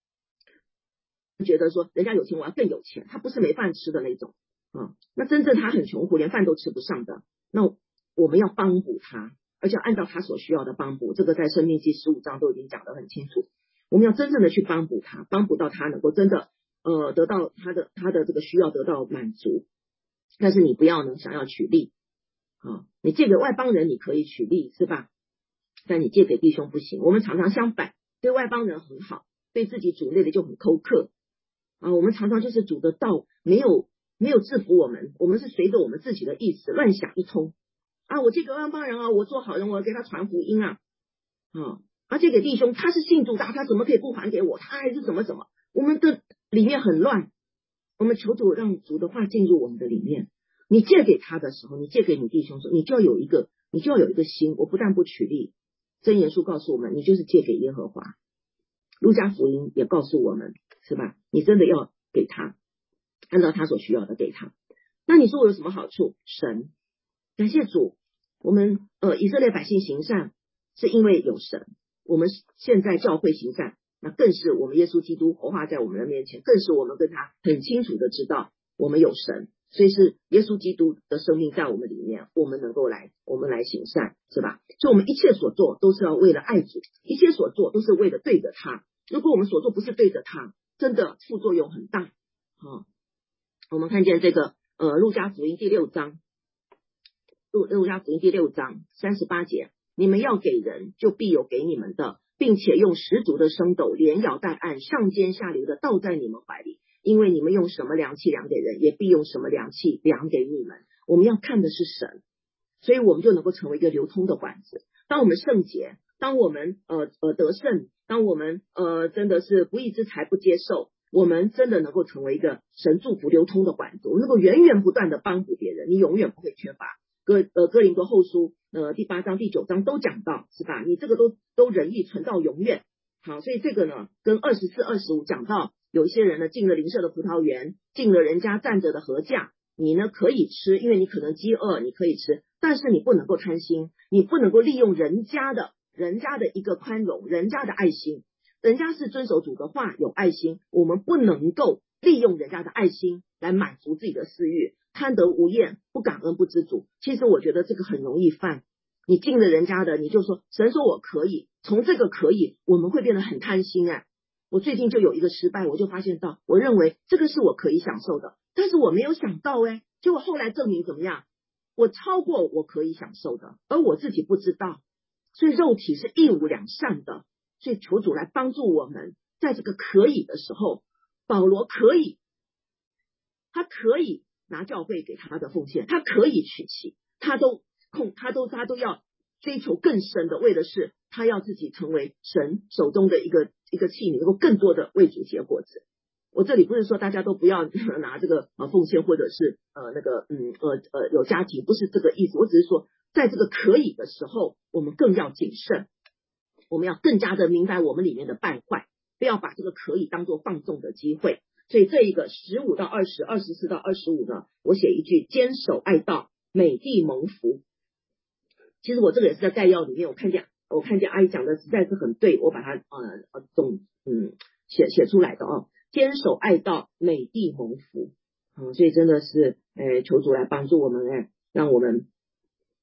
觉得说人家有钱我要更有钱，他不是没饭吃的那种啊，那真正他很穷苦连饭都吃不上的，那我们要帮补他，而且要按照他所需要的帮补，这个在申命记十五章都已经讲得很清楚，我们要真正的去帮补他，帮补到他能够真的呃得到他的他的这个需要得到满足。但是你不要呢想要取利啊，你借给外邦人你可以取利是吧，但你借给弟兄不行。我们常常相反，对外邦人很好，对自己主内的就很苛刻啊，我们常常就是主的道没有没有制服我们，我们是随着我们自己的意思乱想一通啊，我借给外邦人啊，我做好人，我要给他传福音啊，啊，而且给弟兄他是信主的，他怎么可以不还给我？他还是怎么怎么？我们的里面很乱，我们求主让主的话进入我们的里面。你借给他的时候，你借给你弟兄说，你就要有一个，你就要有一个心，我不但不取利。箴言书告诉我们，你就是借给耶和华。路加福音也告诉我们，是吧？你真的要给他，按照他所需要的给他。那你说我有什么好处？神，感谢主，我们呃以色列百姓行善，是因为有神。我们现在教会行善，那更是我们耶稣基督活化在我们的面前，更是我们跟他很清楚的知道我们有神，所以是耶稣基督的生命在我们里面，我们能够来我们来行善，是吧？所以我们一切所做都是要为了爱主，一切所做都是为了对着他。如果我们所做不是对着他，真的副作用很大啊。我们看见这个呃路加福音第六章，路路加福音第六章三十八节，你们要给人，就必有给你们的，并且用十足的升斗连摇带按，上尖下流的倒在你们怀里，因为你们用什么量器量给人，也必用什么量器量给你们。我们要看的是神，所以我们就能够成为一个流通的管子。当我们圣洁，当我们呃呃得胜，当我们呃真的是不义之财不接受，我们真的能够成为一个神祝福流通的管子，我们能够源源不断的帮补别人，你永远不会缺乏。哥呃哥林多后书呃第八章第九章都讲到，是吧？你这个都都仁义存到永远。好，所以这个呢跟二十四二十五讲到，有一些人呢进了邻舍的葡萄园，进了人家站着的禾架，你呢可以吃，因为你可能饥饿，你可以吃，但是你不能够贪心，你不能够利用人家的人家的一个宽容，人家的爱心，人家是遵守主的话有爱心，我们不能够利用人家的爱心来满足自己的私欲，贪得无厌，不感恩不知足。其实我觉得这个很容易犯，你进了人家的你就说神说我可以，从这个可以我们会变得很贪心哎。我最近就有一个失败，我就发现到我认为这个是我可以享受的，但是我没有想到哎，结果后来证明怎么样，我超过我可以享受的，而我自己不知道。所以肉体是一无两善的，所以求主来帮助我们，在这个可以的时候，保罗可以，他可以拿教会给他的奉献，他可以娶妻，他都控，他都他都要追求更深的，为的是他要自己成为神手中的一个一个器皿，能够更多的为主结果子。我这里不是说大家都不要拿这个呃奉献，或者是呃那个嗯呃呃有家庭，不是这个意思，我只是说在这个可以的时候，我们更要谨慎，我们要更加的明白我们里面的败坏，不要把这个可以当作放纵的机会。所以这一个十五到二十，二十四到二十五呢，我写一句坚守爱道，美地蒙福。其实我这个也是在概要里面，我看见我看见阿姨讲的实在是很对，我把它呃总嗯写写出来的哦。坚守爱道，美地蒙福。嗯，所以真的是呃求主来帮助我们哎，让我们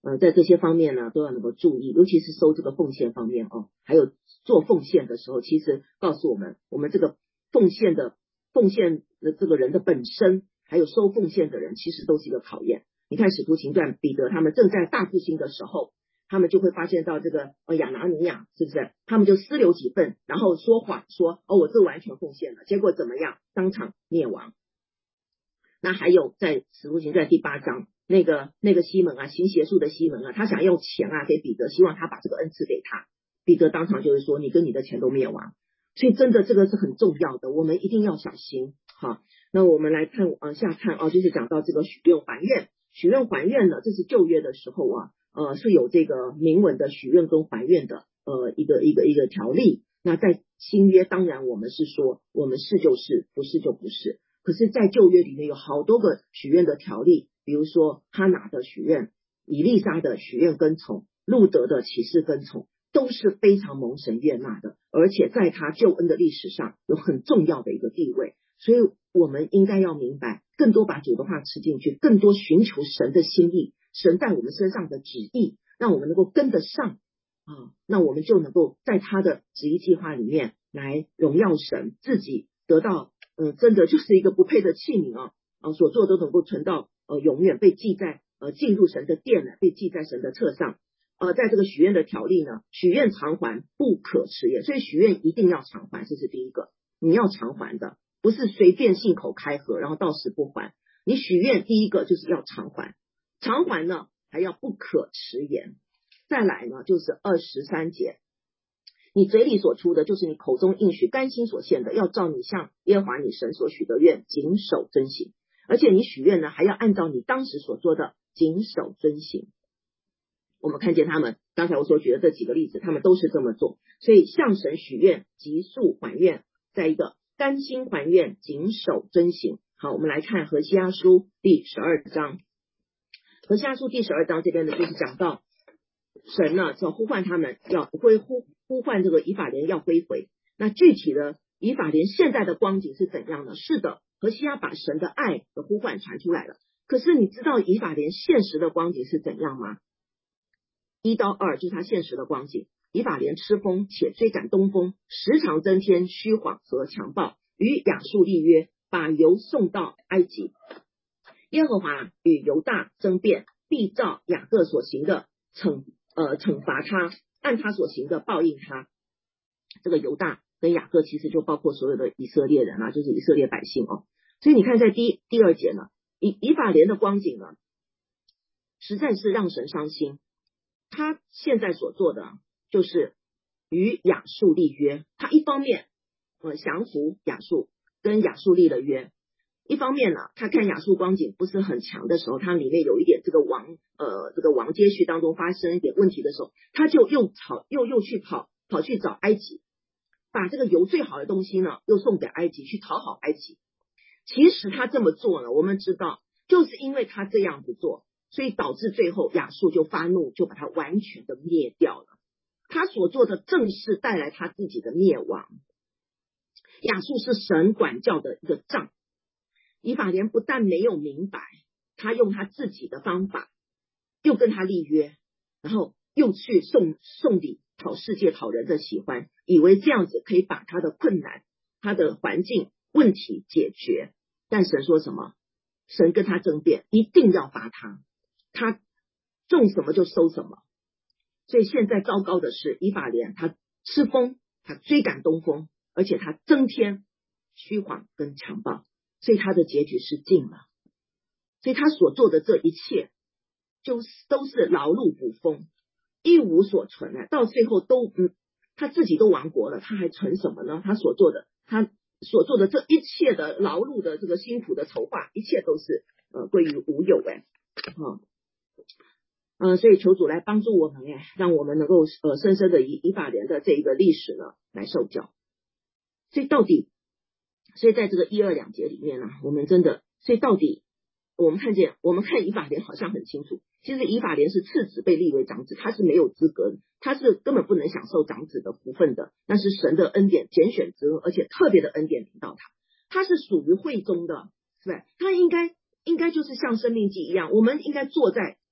呃，在这些方面呢，都要能够注意，尤其是收这个奉献方面哦，还有做奉献的时候，其实告诉我们，我们这个奉献的奉献的这个人的本身，还有收奉献的人，其实都是一个考验。你看使徒行传，彼得他们正在大复兴的时候，他们就会发现到这个呃亚拿尼亚是不是？他们就私留几份，然后说谎说哦我这完全奉献了，结果怎么样？当场灭亡。那还有在使徒行传第八章，那个那个西门啊，行邪术的西门啊，他想用钱啊给彼得，希望他把这个恩赐给他，彼得当场就是说你跟你的钱都灭亡。所以真的这个是很重要的，我们一定要小心。好，那我们来看往下看哦，就是讲到这个许愿还愿，许愿还愿呢，这是旧约的时候啊，呃是有这个明文的许愿跟还愿的呃一个一个一个条例。那在新约当然我们是说我们是就是，不是就不是。可是在旧约里面有好多个许愿的条例，比如说哈拿的许愿，以利沙的许愿跟从，路德的启示跟从，都是非常蒙神悦纳的，而且在他救恩的历史上有很重要的一个地位。所以我们应该要明白，更多把主的话吃进去，更多寻求神的心意，神在我们身上的旨意，让我们能够跟得上啊，那我们就能够在他的旨意计划里面来荣耀神，自己得到嗯，真的就是一个不配的器皿啊，啊，所做都能够存到呃永远，被记在呃进入神的殿了，被记在神的册上。呃，在这个许愿的条例呢，许愿偿还不可迟延，所以许愿一定要偿还，这是第一个，你要偿还的，不是随便信口开河，然后到时不还。你许愿第一个就是要偿还，偿还呢还要不可迟延。再来呢就是二十三节。你嘴里所出的，就是你口中应许甘心所献的，要照你向耶和华你神所许的愿谨守遵行，而且你许愿呢还要按照你当时所做的谨守遵行。我们看见他们刚才我所举的这几个例子，他们都是这么做，所以向神许愿急速还愿，再一个甘心还愿谨守遵行。好，我们来看何西阿书第十二章。何西阿书第十二章这边呢，就是讲到神呢要呼唤他们，要会呼呼唤这个以法莲要归回。那具体的以法莲现在的光景是怎样呢？是的，何西阿把神的爱的呼唤传出来了。可是你知道以法莲现实的光景是怎样吗？一到二就是他现实的光景。以法莲吃风且追赶东风，时常增添虚谎和强暴，与亚述立约，把油送到埃及。耶和华与犹大争辩，必照雅各所行的惩呃惩罚他，按他所行的报应他。这个犹大跟雅各其实就包括所有的以色列人啊，就是以色列百姓哦。所以你看在第第二节呢，以以法莲的光景呢，实在是让神伤心。他现在所做的就是与亚述立约，他一方面呃降服亚述，跟亚述立了约，一方面呢，他看亚述光景不是很强的时候，他里面有一点这个王呃这个王接续当中发生一点问题的时候，他就又跑又又去跑跑去找埃及，把这个油最好的东西呢又送给埃及，去讨好埃及。其实他这么做呢，我们知道就是因为他这样子做，所以导致最后亚述就发怒，就把他完全的灭掉了。他所做的正是带来他自己的灭亡。亚述是神管教的一个杖，以法莲不但没有明白，他用他自己的方法，又跟他立约，然后又去送送礼，讨世界讨人的喜欢，以为这样子可以把他的困难他的环境问题解决。但神说什么？神跟他争辩，一定要罚他，他种什么就收什么。所以现在糟糕的是以法莲他吃风，他追赶东风，而且他增添虚谎跟强暴，所以他的结局是尽了。所以他所做的这一切就是都是劳碌捕风，一无所存了，到最后都嗯，他自己都亡国了，他还存什么呢？他所做的他所做的这一切的劳碌的这个辛苦的筹划，一切都是呃归于无有哎，哦呃，所以求主来帮助我们哎，让我们能够呃深深的以以法莲的这一个历史呢来受教。所以到底，所以在这个一二两节里面呢、啊，我们真的，所以到底我们看见，我们看以法莲好像很清楚，其实以法莲是次子被立为长子，他是没有资格，他是根本不能享受长子的福分的，那是神的恩典拣选之恩，而且特别的恩典临到他，他是属于会中的，是不是？他应该应该就是像生命记一样，我们应该坐在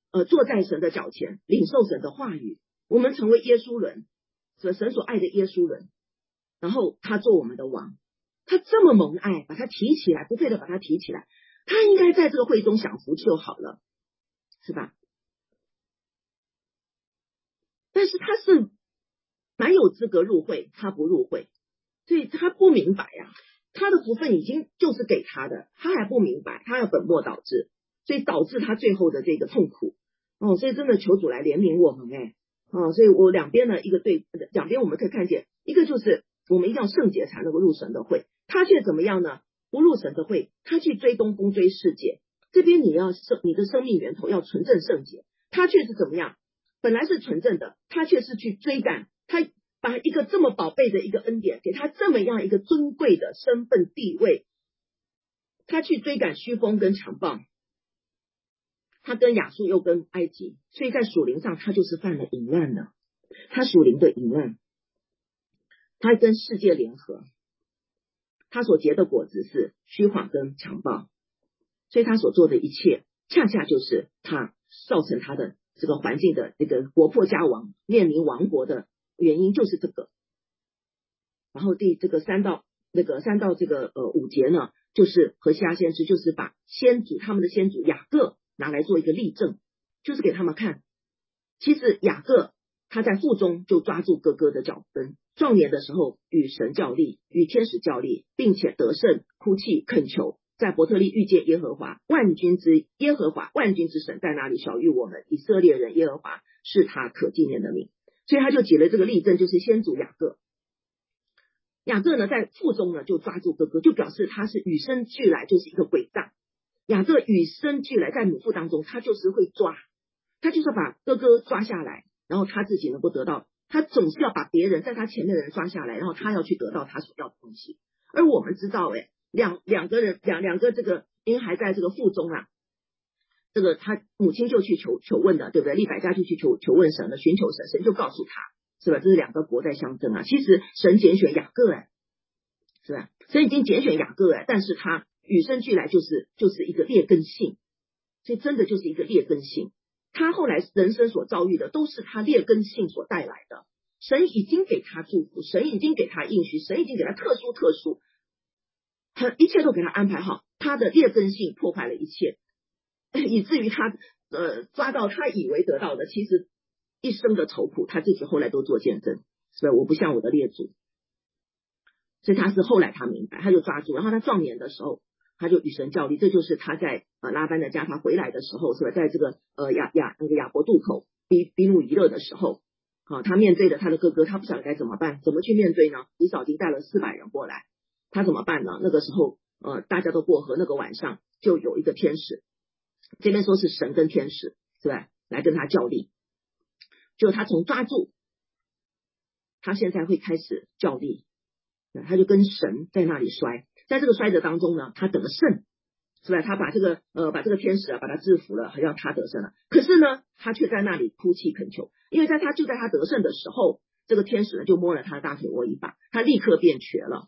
呃坐在神的脚前，领受神的话语，我们成为耶稣人，神所爱的耶稣人，然后他做我们的王，他这么蒙爱，把他提起来，不配的把他提起来，他应该在这个会中享福就好了，是吧？但是他是蛮有资格入会，他不入会，所以他不明白呀、啊，他的福分已经就是给他的，他还不明白，他要本末倒置，所以导致他最后的这个痛苦哦。所以真的求主来怜悯我们哎哦，所以我两边呢一个对两边我们可以看见，一个就是我们一定要圣洁才能够入神的会，他却怎么样呢？不入神的会，他去追东风追世界，这边你要你的生命源头要纯正圣洁，他却是怎么样？本来是纯正的，他却是去追赶，他把一个这么宝贝的一个恩典，给他这么样一个尊贵的身份地位，他去追赶虚风跟强暴，他跟亚述又跟埃及，所以在属灵上他就是犯了淫乱了，他属灵的淫乱，他跟世界联合，他所结的果子是虚谎跟强暴，所以他所做的一切恰恰就是他造成他的这个环境的这个国破家亡面临亡国的原因就是这个。然后第这个三到那个三到这个呃五节呢，就是何西阿先知就是把先祖他们的先祖雅各拿来做一个例证，就是给他们看，其实雅各他在腹中就抓住哥哥的脚跟，壮年的时候与神较力，与天使较力，并且得胜，哭泣恳求，在伯特利遇见耶和华万军之耶和华万军之神在那里晓谕我们以色列人耶和华是他可纪念的名，所以他就举了这个例证，就是先祖雅各。雅各呢在腹中呢就抓住哥哥，就表示他是与生俱来就是一个诡诈。雅各与生俱来在母腹当中，他就是会抓，他就是把哥哥抓下来，然后他自己能够得到，他总是要把别人在他前面的人抓下来，然后他要去得到他所要的东西。而我们知道诶两两个人两两个这个婴孩在这个腹中啊，这个他母亲就去求求问的，对不对？利百加就去求求问神了，寻求神，神就告诉他，是吧？这是两个国在相争啊。其实神拣选雅各哎，是吧？神已经拣选雅各哎，但是他与生俱来就是就是一个劣根性，所以真的就是一个劣根性。他后来人生所遭遇的都是他劣根性所带来的。神已经给他祝福，神已经给他应许，神已经给他特殊特殊，一切都给他安排好，他的劣根性破坏了一切，以至于他呃抓到他以为得到的，其实一生的愁苦，他自己后来都做见证，是吧？我不像我的列祖，所以他是后来他明白，他就抓住，然后他壮年的时候，他就与神较力，这就是他在呃拉班的家他回来的时候，是吧？在这个呃亚亚那个亚伯渡口比比努伊勒的时候，好、啊，他面对着他的哥哥，他不晓得该怎么办，怎么去面对呢？以扫已经带了四百人过来，他怎么办呢？那个时候呃大家都过河，那个晚上就有一个天使，这边说是神跟天使，是吧？来跟他较力，就他从抓住，他现在会开始较力，他就跟神在那里摔，在这个摔的当中呢，他得胜，是吧？他把这个呃把这个天使啊把他制服了，好像他得胜了。可是呢，他却在那里哭泣恳求，因为在他就在他得胜的时候，这个天使呢就摸了他的大腿窝一把，他立刻变瘸了。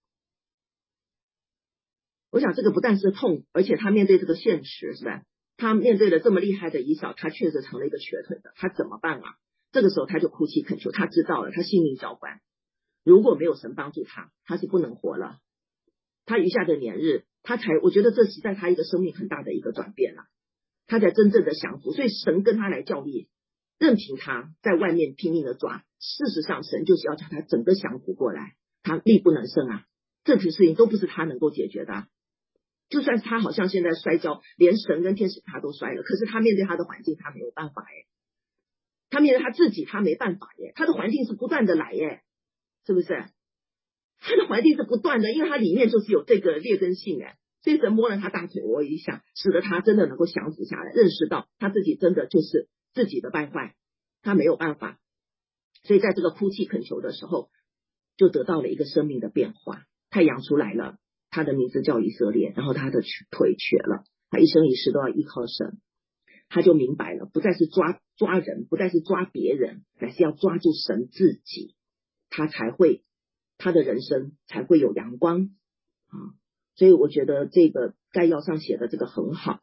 我想这个不但是痛，而且他面对这个现实，是吧？他面对了这么厉害的以扫，他确实成了一个瘸腿的，他怎么办啊？这个时候他就哭泣恳求，他知道了，他性命交关，如果没有神帮助他，他是不能活了。他余下的年日，他才，我觉得这是在他一个生命很大的一个转变了，他才真正的降服。所以神跟他来较力，任凭他在外面拼命的抓，事实上神就是要叫他整个降服过来，他力不能胜啊，这些事情都不是他能够解决的、啊。就算是他好像现在摔跤，连神跟天使他都摔了，可是他面对他的环境，他没有办法耶。他面对他自己，他没办法耶。他的环境是不断的来耶，是不是？他的环境是不断的，因为他里面就是有这个劣根性哎，所以神摸了他大腿窝一下，使得他真的能够降服下来，认识到他自己真的就是自己的败坏，他没有办法。所以在这个哭泣恳求的时候，就得到了一个生命的变化，太阳出来了。他的名字叫以色列，然后他的腿瘸了，他一生一世都要依靠神，他就明白了，不再是抓抓人，不再是抓别人，乃是要抓住神自己，他才会，他的人生才会有阳光啊！所以我觉得这个概要上写的这个很好，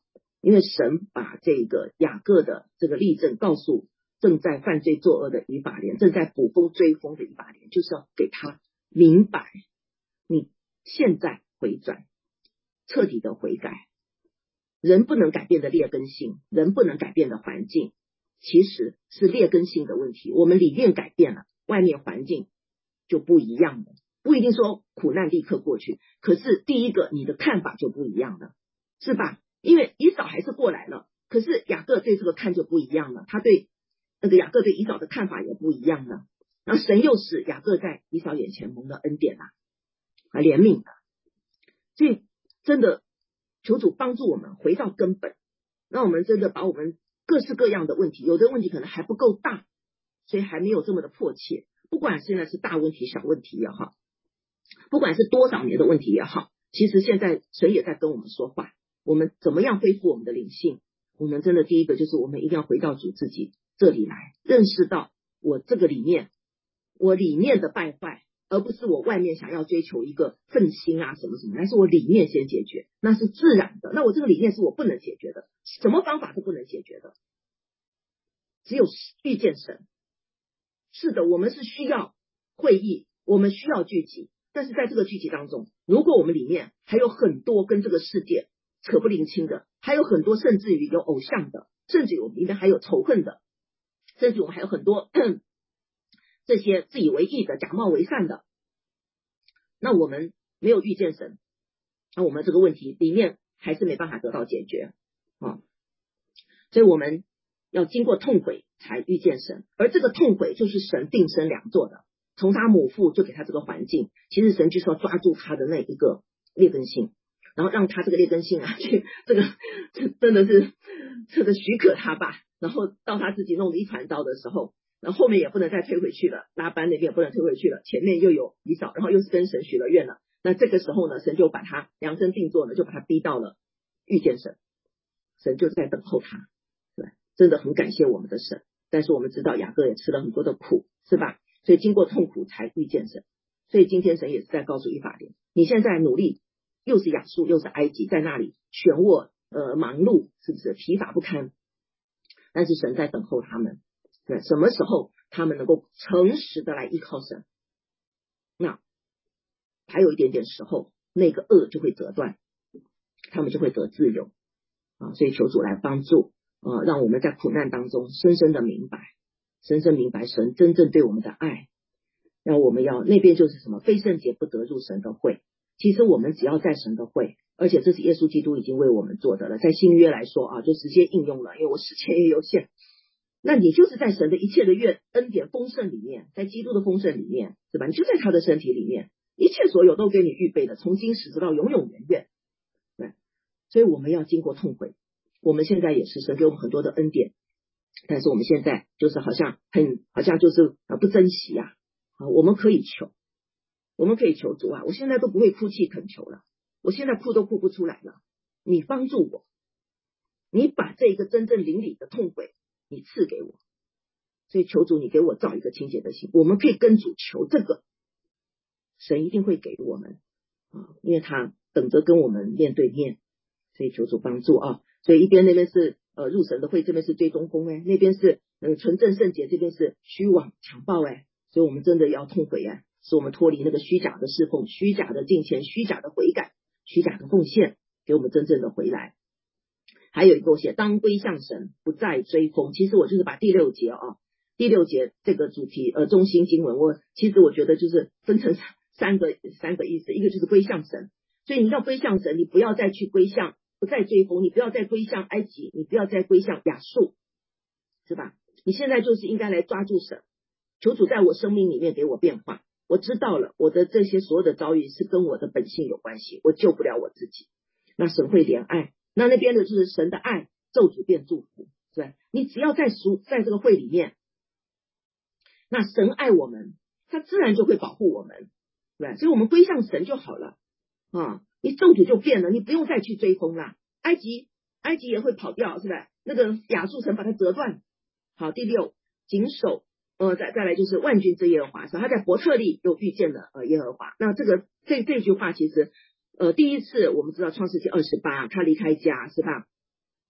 因为神把这个雅各的这个例证告诉正在犯罪作恶的以法莲，正在捕风追风的以法莲，就是要给他明白，你现在回转，彻底的悔改。人不能改变的劣根性，人不能改变的环境，其实是劣根性的问题。我们里面改变了，外面环境就不一样了。不一定说苦难立刻过去，可是第一个你的看法就不一样了，是吧？因为以扫还是过来了，可是雅各对这个看就不一样了，他对那个雅各对以扫的看法也不一样了。然后神又使雅各在以扫眼前蒙了恩典啊，啊怜悯啊，所以真的求主帮助我们回到根本，让我们真的把我们各式各样的问题，有的问题可能还不够大，所以还没有这么的迫切，不管现在是大问题小问题也好，不管是多少年的问题也好，其实现在神也在跟我们说话，我们怎么样恢复我们的灵性？我们真的第一个就是我们一定要回到主自己这里来，认识到我这个里面，我里面的败坏，而不是我外面想要追求一个愤心啊什么什么，那是我里面先解决，那是自然的。那我这个里面是我不能解决的，什么方法是不能解决的？只有遇见神。是的，我们是需要会议，我们需要聚集，但是在这个聚集当中，如果我们里面还有很多跟这个世界扯不灵清的，还有很多甚至于有偶像的，甚至于我们里面还有仇恨的，甚至我们还有很多这些自以为义的、假冒为善的，那我们没有遇见神，那我们这个问题里面还是没办法得到解决啊。所以我们要经过痛悔才遇见神，而这个痛悔就是神定生良做的，从他母腹就给他这个环境，其实神就是要抓住他的那一个劣根性，然后让他这个劣根性啊，去这个真的是这个许可他吧，然后到他自己弄得一团糟的时候，然后后面也不能再退回去了，拉班那边也不能退回去了，前面又有以扫，然后又是跟神许了愿了，那这个时候呢，神就把他量身定做呢，就把他逼到了遇见神，神就在等候他，对，真的很感谢我们的神。但是我们知道雅各也吃了很多的苦，是吧？所以经过痛苦才遇见神。所以今天神也是在告诉以法莲，你现在努力，又是亚述又是埃及，在那里选握呃忙碌，是不是疲乏不堪？但是神在等候他们，对，什么时候他们能够诚实的来依靠神，那还有一点点时候，那个恶就会折断，他们就会得自由啊！所以求主来帮助。呃，让我们在苦难当中深深的明白，深深明白神真正对我们的爱。让我们要那边就是什么，非圣洁不得入神的会。其实我们只要在神的会，而且这是耶稣基督已经为我们做的了，在新约来说啊，就直接应用了，因为我时间也有限。那你就是在神的一切的愿恩典丰盛里面，在基督的丰盛里面，是吧？你就在他的身体里面，一切所有都给你预备的，从今时直到永永远远。对，所以我们要经过痛悔。我们现在也是神给我们很多的恩典，但是我们现在就是好像很好像就是啊不珍惜啊，啊我们可以求，我们可以求主啊，我现在都不会哭泣恳求了，我现在哭都哭不出来了，你帮助我，你把这个真正灵里的痛悔你赐给我，所以求主你给我造一个清洁的心，我们可以跟主求这个，神一定会给我们啊，因为他等着跟我们面对面，所以求主帮助啊。所以一边那边是呃入神的会，这边是追东宫哎，那边是呃纯正圣洁，这边是虚妄强暴哎，所以我们真的要痛悔哎，使我们脱离那个虚假的侍奉、虚假的敬虔、虚假的悔改、虚假的奉献，给我们真正的回来。还有一个我写当归向神，不再追风。其实我就是把第六节啊，第六节这个主题呃中心经文，我其实我觉得就是分成三个三个意思，一个就是归向神，所以你要归向神，你不要再去归向。不再追风，你不要再归向埃及，你不要再归向亚述，是吧？你现在就是应该来抓住神，求主在我生命里面给我变化。我知道了，我的这些所有的遭遇是跟我的本性有关系，我救不了我自己。那神会怜爱，那那边的就是神的爱，咒诅变祝福，是吧？你只要在属在这个会里面，那神爱我们，他自然就会保护我们，对吧？所以我们归向神就好了啊。你咒诅就变了，你不用再去追风啦。埃及，埃及也会跑掉，是吧？那个亚述城把它折断。好，第六，谨守，呃，再再来就是万军之耶和华，是他在伯特利又遇见了呃耶和华。那这个这这句话其实，呃，第一次我们知道创世纪二十八，他离开家，是吧？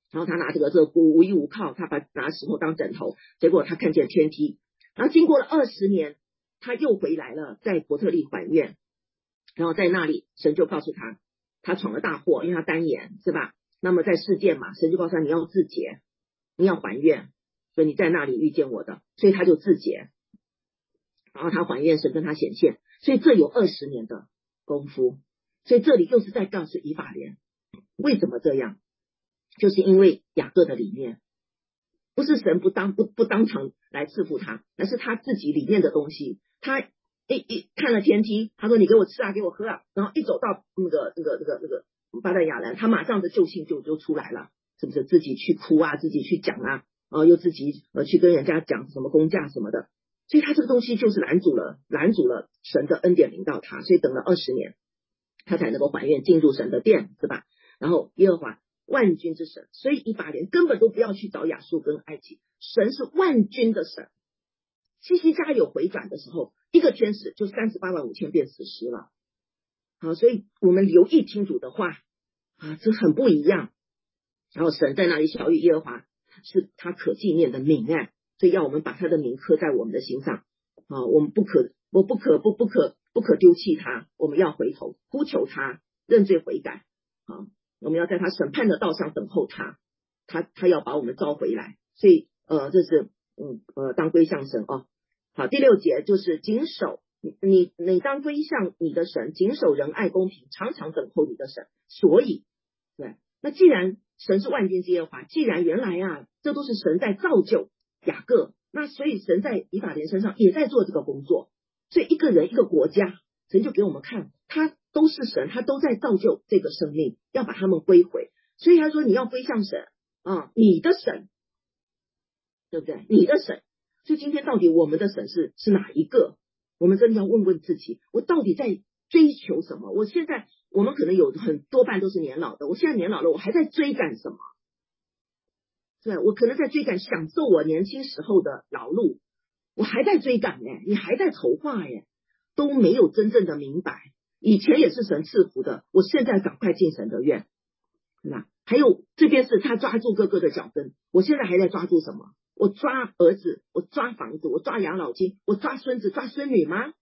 然后他拿这个这个无依无靠，他把拿石头当枕头，结果他看见天梯，然后经过了二十年，他又回来了，在伯特利还愿，然后在那里神就告诉他，他闯了大祸，因为他单言是吧？那么在世界嘛，神就告诉他你要自洁，你要还愿，所以你在那里遇见我的，所以他就自洁，然后他还愿，神跟他显现，所以这有二十年的功夫。所以这里又是在告诉以法莲为什么这样，就是因为雅各的里面，不是神不当不不当场来赐福他，而是他自己里面的东西。他一一看了天梯，他说你给我吃啊，给我喝啊，然后一走到那个那个那个那个巴旦亚兰，他马上的救性就就出来了，是不是？自己去哭啊，自己去讲啊，呃，又自己呃去跟人家讲什么工价什么的，所以他这个东西就是拦阻了拦阻了神的恩典临到他，所以等了二十年，他才能够还愿进入神的殿，是吧？然后耶和华万军之神，所以以法莲根本都不要去找亚述跟埃及，神是万军的神。西西家有回转的时候，一个天使就三十八万五千变死尸了。好，所以我们留意听主的话啊，这很不一样。然后神在那里晓谕耶和华是他可纪念的名哎，所以要我们把他的名刻在我们的心上啊，我们不可我不可不不可不可丢弃他，我们要回头呼求他，认罪悔改啊，我们要在他审判的道上等候他，他他要把我们召回来。所以呃，这是嗯呃当归向神哦。好，第六节就是谨守你你当归向你的神，谨守仁爱公平，常常等候你的神。所以对，那既然神是万军之耶和华，既然原来啊这都是神在造就雅各，那所以神在以法莲身上也在做这个工作。所以一个人一个国家，神就给我们看，他都是神，他都在造就这个生命，要把他们归回。所以他说你要归向神啊，你的神，对不对？你的神。所以今天到底我们的神是是哪一个？我们真的要问问自己，我到底在追求什么？我现在我们可能有很多半都是年老的，我现在年老了，我还在追赶什么？对，我可能在追赶享受我年轻时候的劳碌，我还在追赶耶，你还在筹划耶，都没有真正的明白。以前也是神赐福的，我现在赶快进神的院，对吧？还有这边是他抓住哥哥的脚跟，我现在还在抓住什么？我抓儿子，我抓房子，我抓养老金，我抓孙子抓孙女吗？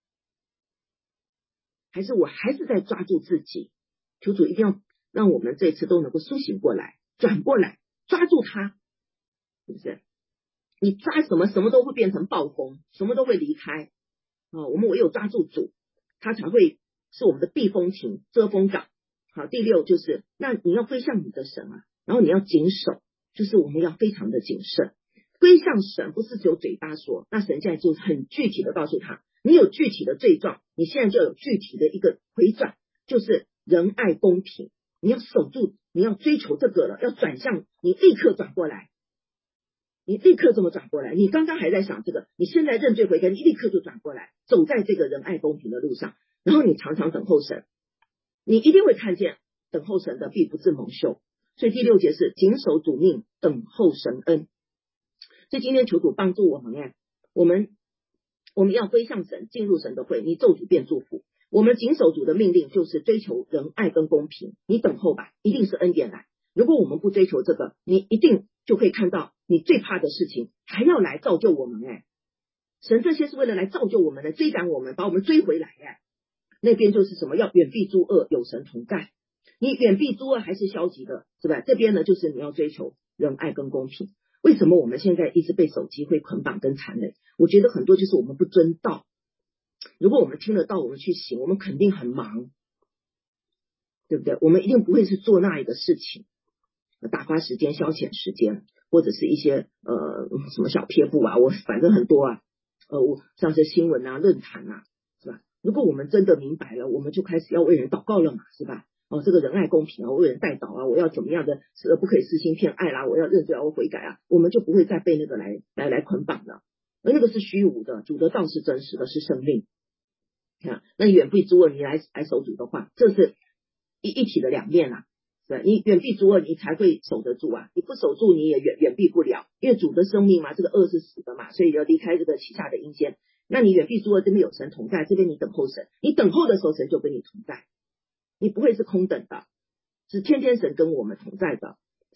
还是我还是在抓住自己？求主一定要让我们这次都能够苏醒过来，转过来抓住他，是不是？你抓什么，什么都会变成暴风，什么都会离开啊！我们唯有抓住主，他才会是我们的避风亭、遮风港。好，第六就是那你要归向你的神啊，然后你要谨守，就是我们要非常的谨慎。归向神不是只有嘴巴说，那神现在就很具体的告诉他，你有具体的罪状，你现在就有具体的一个回转，就是仁爱公平，你要守住，你要追求这个了，要转向，你立刻转过来，你立刻这么转过来，你刚刚还在想这个，你现在认罪悔改，你立刻就转过来，走在这个仁爱公平的路上，然后你常常等候神，你一定会看见等候神的必不至蒙羞。所以第六节是谨守主命，等候神恩。所以今天求主帮助我们哎，我们我们要归向神，进入神的会，你咒诅变祝福。我们谨守主的命令，就是追求仁爱跟公平。你等候吧，一定是恩典来。如果我们不追求这个，你一定就可以看到你最怕的事情还要来造就我们哎。神这些是为了来造就我们，来追赶我们，把我们追回来哎。那边就是什么？要远避诸恶，有神同在。你远避诸恶还是消极的，是吧？这边呢，就是你要追求仁爱跟公平。为什么我们现在一直被手机会捆绑跟缠累？我觉得很多就是我们不遵道。如果我们听得到，我们去行，我们肯定很忙，对不对？我们一定不会是做那一个事情，打发时间、消遣时间，或者是一些呃什么小撇步啊，我反正很多啊，呃，我像是新闻啊、论坛啊，是吧？如果我们真的明白了，我们就开始要为人祷告了嘛，是吧？哦，这个仁爱公平啊，我为人代祷啊，我要怎么样的，是不可以私心偏爱啦，我要认罪啊，我悔改啊，我们就不会再被那个来来来捆绑了。而那个是虚无的，主的道是真实的，是生命。看，那远避诸恶，你来来守主的话，这是一一体的两面啊。对，你远避诸恶，你才会守得住啊！你不守住，你也远远避不了，因为主的生命嘛，这个恶是死的嘛，所以要离开这个旗下的阴间。那你远避诸恶，这边有神同在，这边你等候神，你等候的时候，神就跟你同在。你不会是空等的，是天天神跟我们同在的，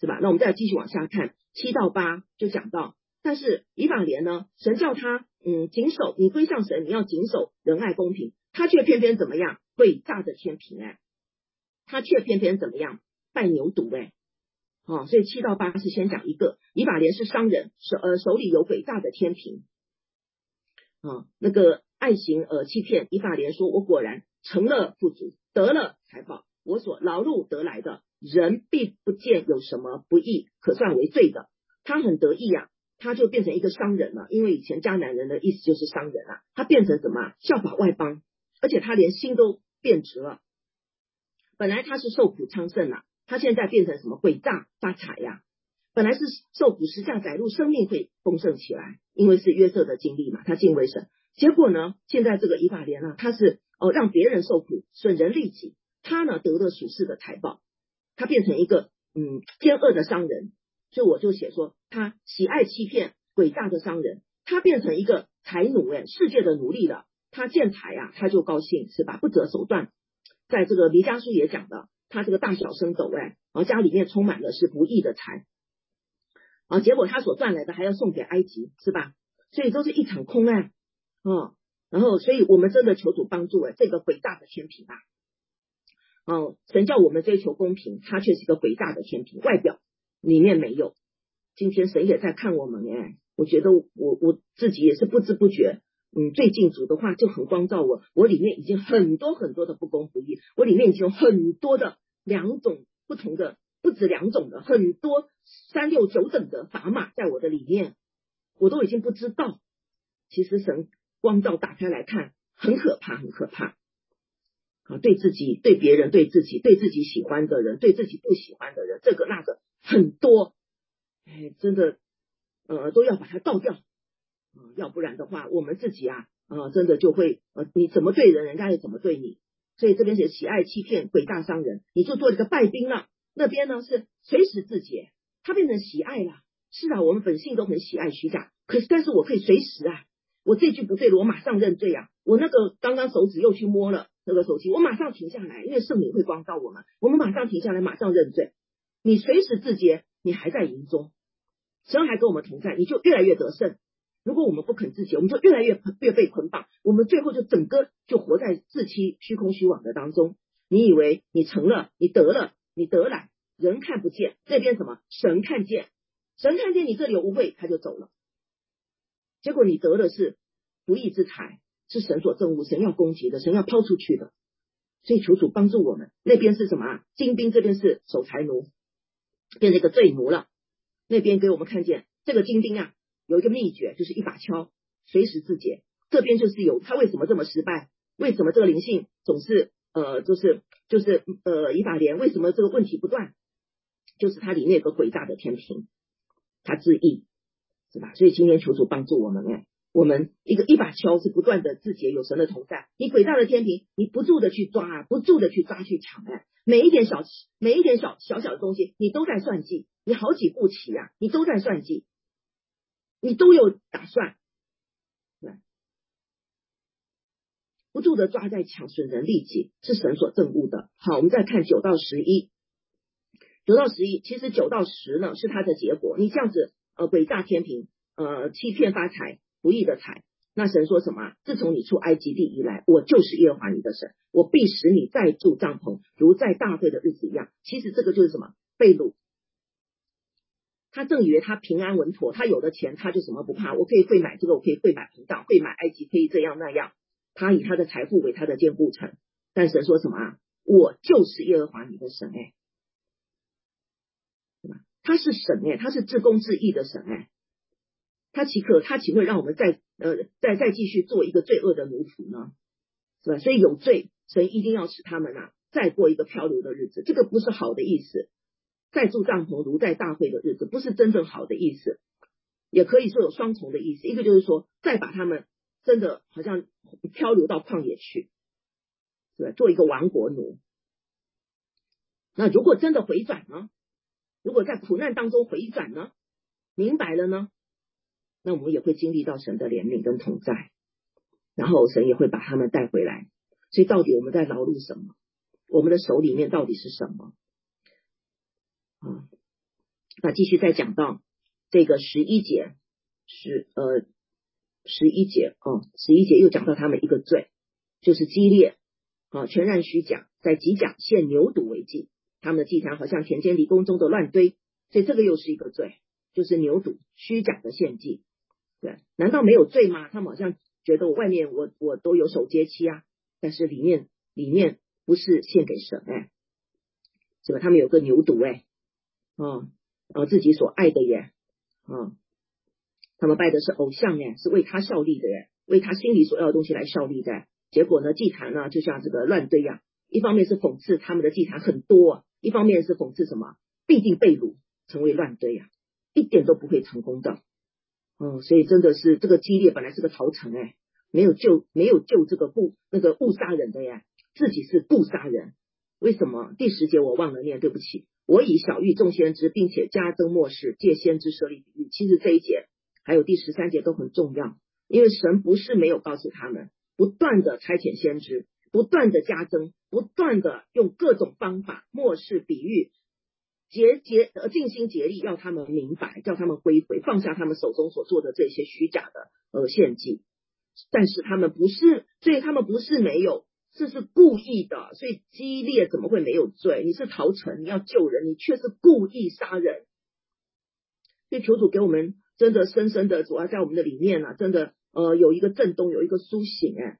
是吧？那我们再继续往下看，七到八就讲到，但是以法莲呢，神叫他嗯谨守，你归向神，你要谨守仁爱公平，他却偏偏怎么样？诡诈的天平哎，他却偏偏怎么样？拜牛犊哎。哦，所以七到八是先讲一个，以法莲是商人，手呃手里有诡诈的天平，啊，那个爱行呃欺骗，以法莲说，我果然成了富足，得了财宝，我所劳碌得来的，人必不见有什么不义可算为罪的。他很得意啊，他就变成一个商人了，因为以前迦南人的意思就是商人啊，他变成什么？效法外邦，而且他连心都变直了。本来他是受苦昌盛啊，他现在变成什么？诡诈发财呀、啊！本来是受苦十架载入，生命会丰盛起来，因为是约瑟的经历嘛，他敬畏神。结果呢，现在这个以法莲啊，他是哦让别人受苦，损人利己，他呢得了属世的财宝，他变成一个嗯奸恶的商人。所以我就写说，他喜爱欺骗、诡诈的商人，他变成一个财奴哎，世界的奴隶了。他见财啊，他就高兴，是吧？不择手段。在这个弥迦书也讲的，他这个大小升斗哎，然后家里面充满的是不义的财，啊，结果他所赚来的还要送给埃及，是吧？所以都是一场空哎，哦，然后所以我们真的求主帮助哎，这个诡诈的天平啊，哦，神叫我们追求公平，他却是一个诡诈的天平，外表里面没有。今天神也在看我们哎，我觉得我我自己也是不知不觉。嗯，最近主的话就很光照我，我里面已经很多很多的不公不义，我里面已经有很多的两种不同的，不止两种的，很多三六九等的砝码在我的里面，我都已经不知道。其实神光照打开来看，很可怕，很可怕。啊，对自己、对别人、对自己、对自己喜欢的人、对自己不喜欢的人，这个那个很多，哎，真的，呃，都要把它倒掉。呃、要不然的话，我们自己啊，呃，真的就会，呃，你怎么对人，人家也怎么对你。所以这边写喜爱欺骗、诡诈商人，你就做一个败兵了。那边呢是随时自洁，他变成喜爱了。是啊，我们本性都很喜爱虚假，可是但是我可以随时啊，我这句不对了，我马上认罪啊。我那个刚刚手指又去摸了那个手机，我马上停下来，因为圣灵会光照我们，我们马上停下来，马上认罪。你随时自洁，你还在营中，神还跟我们同在，你就越来越得胜。如果我们不肯自己，我们就越来越越被捆绑，我们最后就整个就活在自欺虚空虚妄的当中。你以为你成了，你得了，你得来，人看不见，这边什么？神看见，神看见你这里有污秽，他就走了。结果你得的是不义之财，是神所憎恶，神要攻击的，神要抛出去的。所以求主帮助我们。那边是什么啊？精兵，这边是守财奴，变成一个罪奴了。那边给我们看见这个精兵啊，有一个秘诀，就是一把锹，随时自洁。这边就是有他为什么这么失败，为什么这个灵性总是呃就是就是呃以法莲为什么这个问题不断，就是它里面有个诡诈的天平，他自义，是吧？所以今天求主帮助我们哎，我们一个一把锹是不断的自洁，有神的同在。你诡诈的天平，你不住的去抓，不住的去抓去抢哎，每一点小每一点小小小的东西，你都在算计，你好几步棋啊，你都在算计。你都有打算，不住的抓在抢，损人利己，是神所憎恶的。好，我们再看九到十一，九到十一，其实九到十呢是它的结果。你这样子呃诡诈天平，呃欺骗发财，不义的财，那神说什么？自从你出埃及地以来，我就是耶和华你的神，我必使你再住帐篷，如在大会的日子一样。其实这个就是什么？被掳。他正以为他平安稳妥，他有的钱他就什么不怕，我可以会买这个，我可以会买屏障，会买埃及，可以这样那样。他以他的财富为他的坚固城。但神说什么啊？我就是耶和华你的神哎，对吧？他是神哎，他是至公至义的神哎，他岂可他岂会让我们再呃再再继续做一个罪恶的奴仆呢？是吧？所以有罪，神一定要使他们啊再过一个漂流的日子，这个不是好的意思。再住帐篷如在大会的日子，不是真正好的意思，也可以说有双重的意思。一个就是说，再把他们真的好像漂流到旷野去，对吧？做一个亡国奴。那如果真的回转呢？如果在苦难当中回转呢？明白了呢？那我们也会经历到神的怜悯跟同在，然后神也会把他们带回来。所以到底我们在劳碌什么？我们的手里面到底是什么？啊， 那继续再讲到这个十一节，十呃十一节哦，十一节又讲到他们一个罪，就是激烈啊，全然虚假，在己甲献牛犊为祭，他们的祭坛好像田间离宫中的乱堆，所以这个又是一个罪，就是牛犊虚假的献祭。对，难道没有罪吗？他们好像觉得我外面我我都有守节期啊，但是里面里面不是献给神哎，是吧？他们有个牛犊哎，哦，呃自己所爱的耶，哦，他们拜的是偶像耶，是为他效力的耶，为他心里所要的东西来效力的。结果呢，祭坛呢就像这个乱堆呀、啊，一方面是讽刺他们的祭坛很多、啊，一方面是讽刺什么？必定被掳，成为乱堆啊，一点都不会成功的。哦，所以真的是这个基列本来是个逃城哎，没有救没有救这个不那个误杀人的呀，自己是故杀人。为什么？第十节我忘了念，对不起。我以小玉众先知，并且加增末世，借先知设立比喻。其实这一节还有第十三节都很重要，因为神不是没有告诉他们，不断的差遣先知，不断的加增，不断的用各种方法末世比喻。竭竭呃尽心竭力要他们明白，叫他们归回，放下他们手中所做的这些虚假的呃献祭。但是他们不是，所以他们不是没有，这是故意的。所以基列怎么会没有罪？你是逃城，你要救人，你却是故意杀人。所以求主给我们真的深深的，主要在我们的里面啊，真的呃有一个震动，有一个苏醒哎。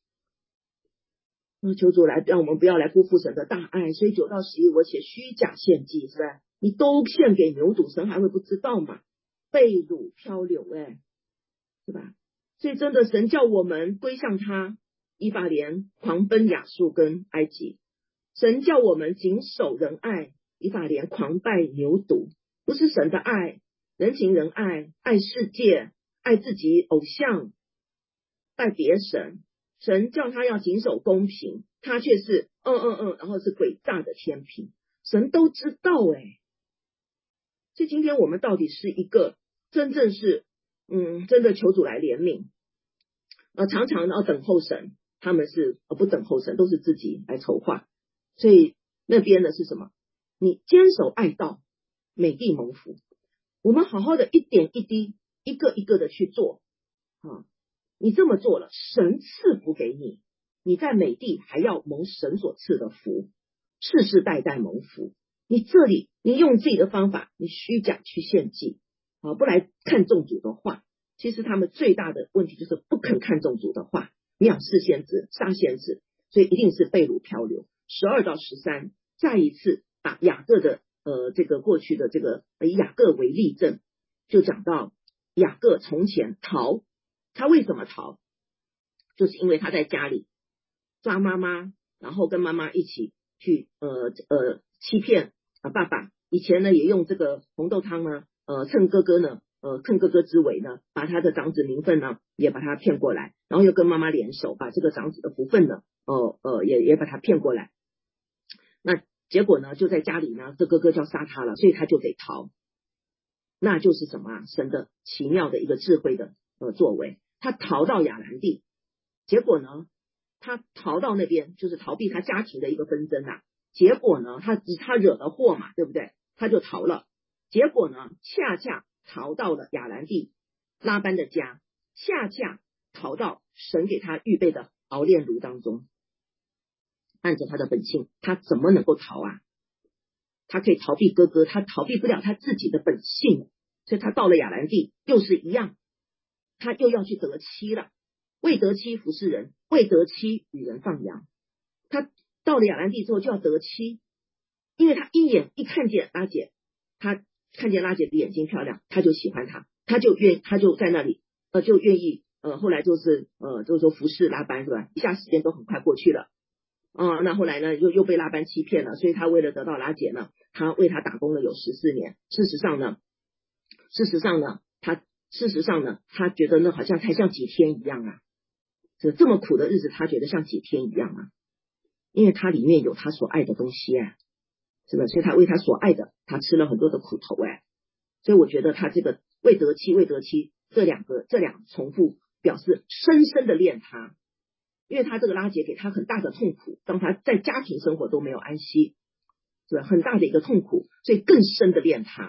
那求主来让我们不要来辜负神的大爱。所以九到十一我写虚假献祭，是吧？你都献给牛犊，神还会不知道吗？被掳漂流哎，是吧？所以真的神叫我们归向他，以法莲狂奔亚述跟埃及。神叫我们谨守仁爱，以法莲狂拜牛犊。不是神的爱，人情人爱，爱世界，爱自己偶像，拜别神。神叫他要谨守公平，他却是嗯嗯嗯，然后是诡诈的天平。神都知道哎，所以今天我们到底是一个真正是嗯，真的求主来怜悯，呃，常常要等候神，他们是呃不等候神，都是自己来筹划。所以那边的是什么？你坚守爱道，美地蒙福。我们好好的一点一滴，一个一个的去做啊。你这么做了，神赐福给你，你在美地还要蒙神所赐的福，世世代代蒙福。你这里你用自己的方法，你虚假去献祭啊，不来看重主的话。其实他们最大的问题就是不肯看重主的话，藐视先知，杀先知，所以一定是被掳漂流。十二到十三，再一次把雅各的呃这个过去的这个以雅各为例证，就讲到雅各从前逃。他为什么逃？就是因为他在家里抓妈妈，然后跟妈妈一起去呃呃欺骗啊爸爸。以前呢也用这个红豆汤呢，呃趁哥哥呢呃趁哥哥之危呢，把他的长子名分呢也把他骗过来，然后又跟妈妈联手，把这个长子的福分呢呃呃也也把他骗过来。那结果呢就在家里呢，这哥哥就要杀他了，所以他就得逃。那就是什么啊？神的奇妙的一个智慧的呃作为。他逃到亚兰地，结果呢他逃到那边就是逃避他家庭的一个纷争啊。结果呢他他惹了祸嘛，对不对？他就逃了。结果呢恰恰逃到了亚兰地拉班的家，恰恰逃到神给他预备的熬炼炉当中。按着他的本性，他怎么能够逃啊？他可以逃避哥哥，他逃避不了他自己的本性。所以他到了亚兰地又是一样，他又要去得妻了，为得妻服侍人，为得妻与人放羊。他到了亚兰地之后就要得妻，因为他一眼一看见拉姐，他看见拉姐的眼睛漂亮，他就喜欢她，他就愿他就在那里呃就愿意呃后来就是呃就是说服侍拉班，是吧？一下时间都很快过去了。啊、嗯，那后来呢又又被拉班欺骗了，所以他为了得到拉姐呢，他为他打工了有十四年。事实上呢事实上呢他事实上呢他觉得那好像才像几天一样啊，这这么苦的日子他觉得像几天一样啊，因为他里面有他所爱的东西啊，是吧？所以他为他所爱的他吃了很多的苦头哎，所以我觉得他这个未得妻未得妻这两个这两重复表示深深的恋他，因为他这个拉结给他很大的痛苦，当他在家庭生活都没有安息，是吧？很大的一个痛苦，所以更深的恋他。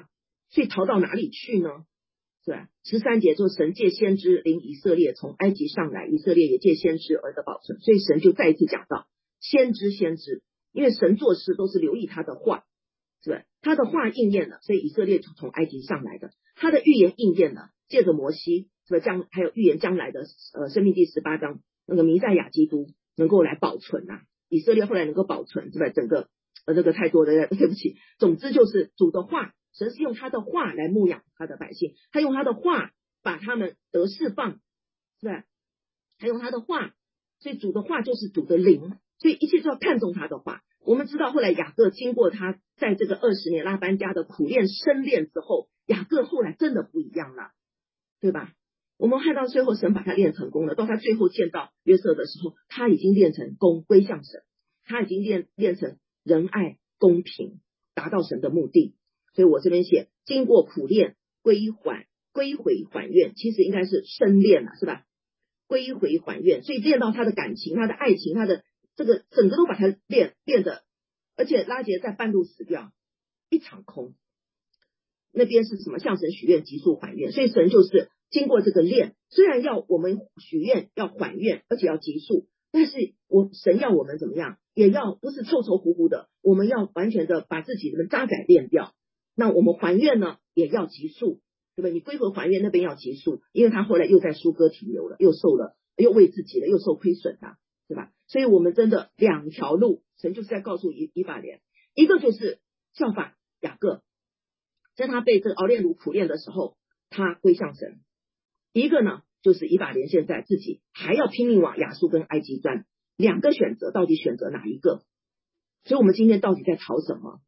所以逃到哪里去呢？是吧？十三节说神借先知领以色列从埃及上来，以色列也借先知而得保存。所以神就再一次讲到先知先知，因为神做事都是留意他的话，是吧？他的话应验了，所以以色列从埃及上来的，他的预言应验了，借着摩西，是吧？将还有预言将来的呃申命记十八章那个弥赛亚基督能够来保存啊，以色列后来能够保存，是吧？整个呃这个太多的对不起，总之就是主的话。神是用他的话来牧养他的百姓，他用他的话把他们得释放，是吧？他用他的话，所以主的话就是主的灵，所以一切都要看重他的话。我们知道后来雅各经过他在这个二十年拉班家的苦练深练之后，雅各后来真的不一样了，对吧？我们看到最后神把他练成功了，到他最后见到约瑟的时候，他已经练成功归向神，他已经练练成仁爱公平，达到神的目的。所以我这边写经过苦练归还归回还愿，其实应该是深练了，是吧？归回还愿，所以练到他的感情他的爱情他的这个整个都把他练练的，而且拉结在半路死掉，一场空。那边是什么？向神许愿急速还愿，所以神就是经过这个练，虽然要我们许愿要还愿，而且要急速，但是我神要我们怎么样，也要不是臭臭乎乎的，我们要完全的把自己的渣滓练掉。那我们还愿呢，也要急速，对吧？你归回还愿那边要急速，因为他后来又在苏哥停留了，又受了，又为自己了，又受亏损了，对吧？所以我们真的两条路，神就是在告诉以以法莲，一个就是效法雅各，在他被这个熬炼炉苦练的时候，他归向神；一个呢，就是以法莲现在自己还要拼命往亚述跟埃及钻，两个选择，到底选择哪一个？所以我们今天到底在逃什么？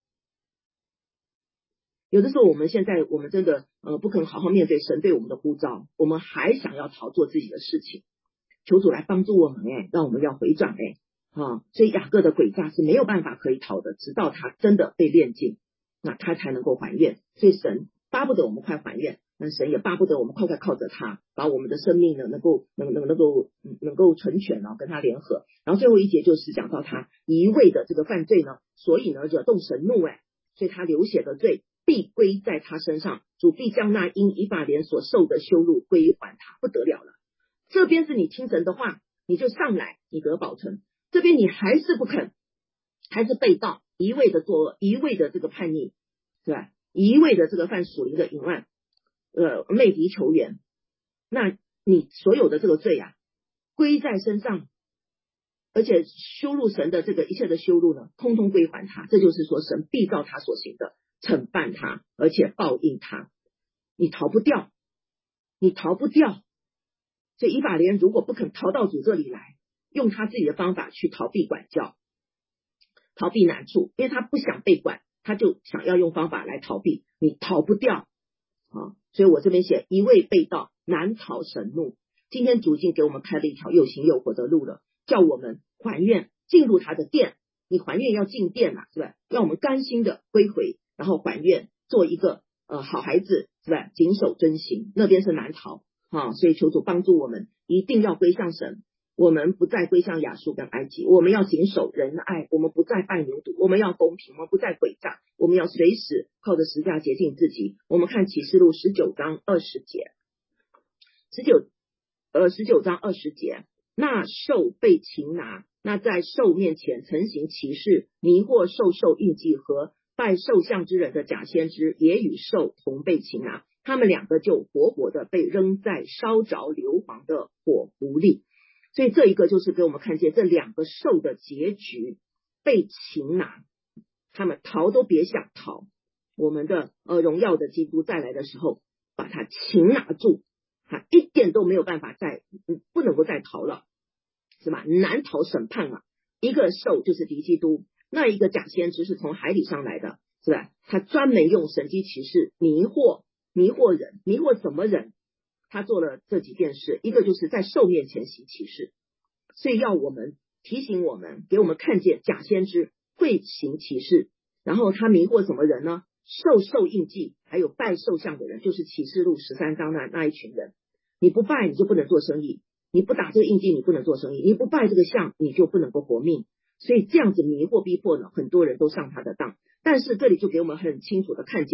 有的时候我们现在我们真的呃不肯好好面对神对我们的呼召，我们还想要逃做自己的事情，求主来帮助我们哎，让我们要回转哎啊！所以雅各的诡诈是没有办法可以逃的，直到他真的被炼尽，那他才能够还愿。所以神巴不得我们快还愿，那神也巴不得我们快快靠着他，把我们的生命呢能够能能能够能够成全啊，跟他联合。然后最后一节就是讲到他一味的这个犯罪呢，所以呢惹动神怒哎，所以他流血的罪必归在他身上，主必将那因以法莲所受的羞辱归还他，不得了了。这边是你听神的话，你就上来，你得保存；这边你还是不肯，还是被盗，一味的作恶，一味的这个叛逆，是吧？一味的这个犯属灵的淫乱，呃，媚敌求援，那你所有的这个罪啊，归在身上，而且羞辱神的这个一切的羞辱呢，通通归还他。这就是说，神必照他所行的惩办他，而且报应他，你逃不掉，你逃不掉。所以以法莲如果不肯逃到主这里来，用他自己的方法去逃避管教，逃避难处，因为他不想被管，他就想要用方法来逃避，你逃不掉啊！所以我这边写一味被盗，难逃神怒。今天主已经给我们开了一条又新又活的路了，叫我们还愿进入他的殿。你还愿要进殿啊，是吧？让我们甘心的归回，然后还愿做一个呃好孩子，是吧？谨守遵行，那边是难逃啊！所以求主帮助我们，一定要归向神。我们不再归向亚述跟埃及，我们要谨守仁爱，我们不再拜牛犊，我们要公平，我们不再诡诈，我们要随时靠着十架洁净自己。我们看启示录十九章二十节，十九呃十九章二十节，那兽被擒拿，那在兽面前曾行奇事，迷惑兽兽印记和拜兽像之人的假先知，也与兽同被擒拿，他们两个就活活的被扔在烧着硫磺的火湖里。所以这一个就是给我们看见这两个兽的结局，被擒拿，他们逃都别想逃。我们的呃荣耀的基督再来的时候，把他擒拿住，他一点都没有办法再不能够再逃了，是吧？难逃审判啊！一个兽就是敌基督，那一个假先知是从海里上来的，是吧？他专门用神迹奇事迷惑迷惑人，迷惑什么人？他做了这几件事，一个就是在兽面前行奇事，所以要我们提醒我们，给我们看见假先知会行奇事，然后他迷惑什么人呢？兽兽印记还有拜兽像的人，就是启示录十三章那那一群人。你不拜你就不能做生意，你不打这个印记你不能做生意，你不拜这个像你就不能够活命。所以这样子迷惑逼迫呢，很多人都上他的当。但是这里就给我们很清楚的看见，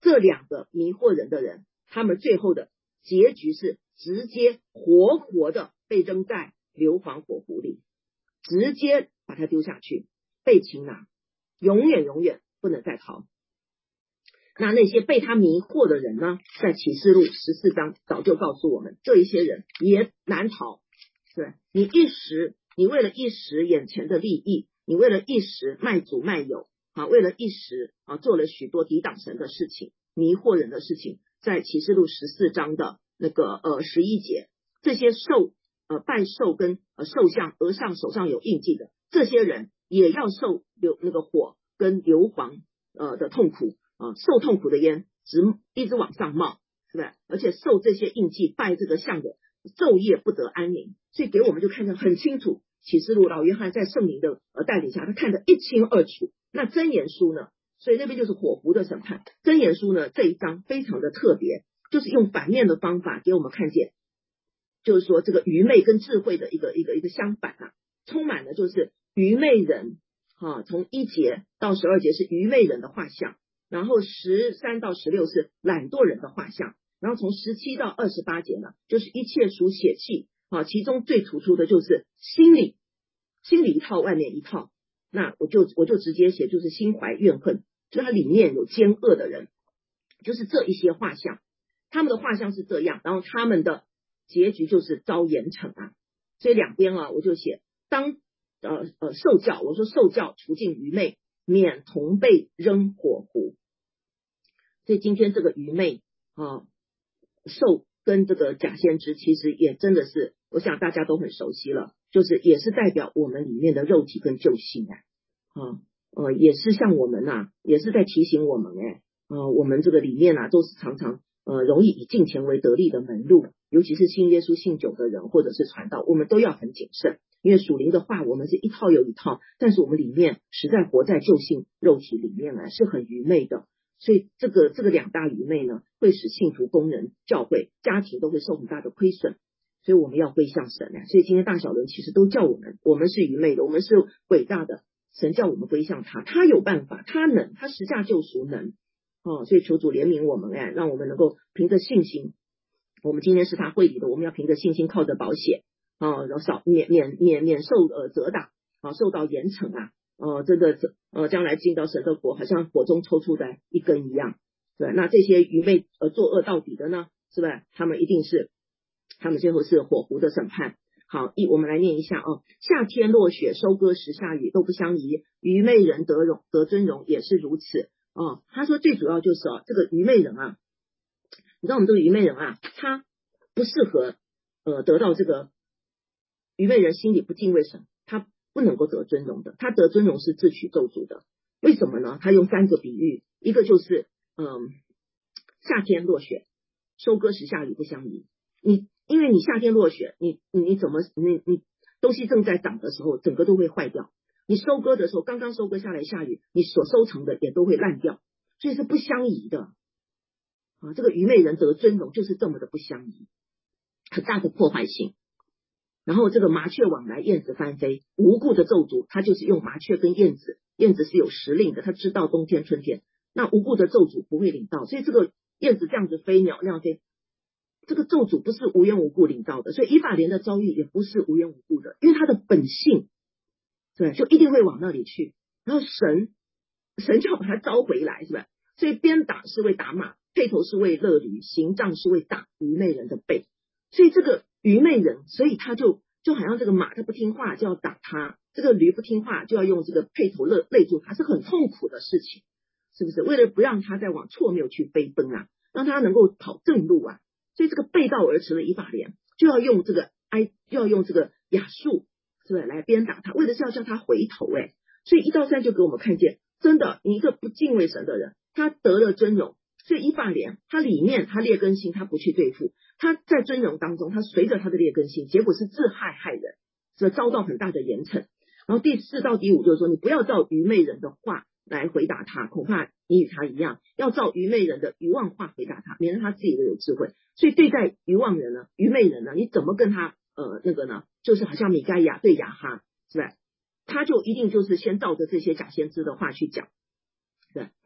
这两个迷惑人的人，他们最后的结局是直接活活的被扔在硫磺火湖里，直接把他丢下去，被擒拿，永远永远不能再逃。那那些被他迷惑的人呢，在启示录十四章早就告诉我们，这一些人也难逃。对，你一时，你为了一时眼前的利益，你为了一时卖主卖友啊，为了一时啊做了许多抵挡神的事情，迷惑人的事情，在启示录十四章的那个呃十一节，这些受呃拜兽跟呃兽像额上手上有印记的这些人，也要受流那个火跟硫磺呃的痛苦啊，受痛苦的烟直一直往上冒，是不是？而且受这些印记拜这个像的昼夜不得安宁，所以给我们就看得很清楚。启示录老约翰在圣灵的呃带领下，他看得一清二楚。那箴言书呢？所以那边就是火湖的审判。箴言书呢这一章非常的特别，就是用反面的方法给我们看见，就是说这个愚昧跟智慧的一个一个一个相反啊，充满了就是愚昧人啊，从一节到十二节是愚昧人的画像，然后十三到十六是懒惰人的画像，然后从十七到二十八节呢，就是一切属血气啊，其中最突出的就是心里，心里一套，外面一套。那我就我就直接写，就是心怀怨恨，就他里面有奸恶的人，就是这一些画像，他们的画像是这样，然后他们的结局就是遭严惩啊。所以两边啊，我就写当呃呃受教，我说受教除尽愚昧，免同被扔火湖。所以今天这个愚昧啊，受跟这个假先知，其实也真的是，我想大家都很熟悉了，就是也是代表我们里面的肉体跟旧性啊，啊呃也是像我们呐、啊，也是在提醒我们哎，呃我们这个里面啊，都是常常呃容易以金钱为得利的门路，尤其是信耶稣信久的人或者是传道，我们都要很谨慎，因为属灵的话我们是一套又一套，但是我们里面实在活在旧性肉体里面啊，是很愚昧的。所以这个这个两大愚昧呢，会使信徒、工人、教会、家庭都会受很大的亏损。所以我们要归向神啊！所以今天大小人其实都叫我们，我们是愚昧的，我们是伟大的，神叫我们归向他，他有办法，他能，他十架救赎能哦。所以求主怜悯我们哎，让我们能够凭着信心，我们今天是他会里的，我们要凭着信心，靠着保险哦，然后少免免免免受呃责打啊，受到严惩啊。呃，真的呃，将来进到神的国，好像火中抽出来一根一样。对，那这些愚昧呃作恶到底的呢，是吧？他们一定是，他们最后是火湖的审判。好，一我们来念一下哦。夏天落雪，收割时下雨，都不相宜。愚昧人得荣得尊荣也是如此哦。他说最主要就是哦，这个愚昧人啊，你知道我们这个愚昧人啊，他不适合呃得到这个愚昧人心里不敬畏神，他不能够得尊荣的，他得尊荣是自取咒诅的。为什么呢？他用三个比喻，一个就是嗯，夏天落雪，收割时下雨不相宜。你因为你夏天落雪，你你你怎么你你东西正在长的时候，整个都会坏掉。你收割的时候，刚刚收割下来下雨，你所收成的也都会烂掉，所以是不相宜的啊。这个愚昧人得尊荣就是这么的不相宜，很大的破坏性。然后这个麻雀往来，燕子翻飞，无故的咒诅，他就是用麻雀跟燕子，燕子是有时令的，他知道冬天春天，那无故的咒诅不会领到，所以这个燕子这样子飞，鸟那样飞，这个咒诅不是无缘无故领到的，所以以法莲的遭遇也不是无缘无故的，因为他的本性，对，就一定会往那里去，然后神神就要把他招回来，是吧？所以鞭打是为打马，辔头是为勒驴，刑杖是为打愚昧人的背，所以这个愚昧人，所以他就就好像这个马他不听话就要打他，这个驴不听话就要用这个辔头勒勒住他，是很痛苦的事情，是不是？为了不让他再往错谬去飞奔啊，让他能够跑正路啊，所以这个背道而驰的以法莲就要用这个哀，就要用这个亚述，是不是来鞭打他，为的是要叫他回头哎、欸。所以一到三就给我们看见，真的，你一个不敬畏神的人，他得了尊荣。所以以法莲他里面他劣根性他不去对付，他在尊荣当中他随着他的劣根性，结果是自害害人，所以遭到很大的严惩。然后第四到第五就是说，你不要照愚昧人的话来回答他，恐怕你与他一样，要照愚昧人的愚妄话回答他，免得他自己都有智慧。所以对待愚妄人呢，愚昧人呢，你怎么跟他呃那个呢？就是好像米该亚对亚哈，是吧？他就一定就是先照着这些假先知的话去讲，对。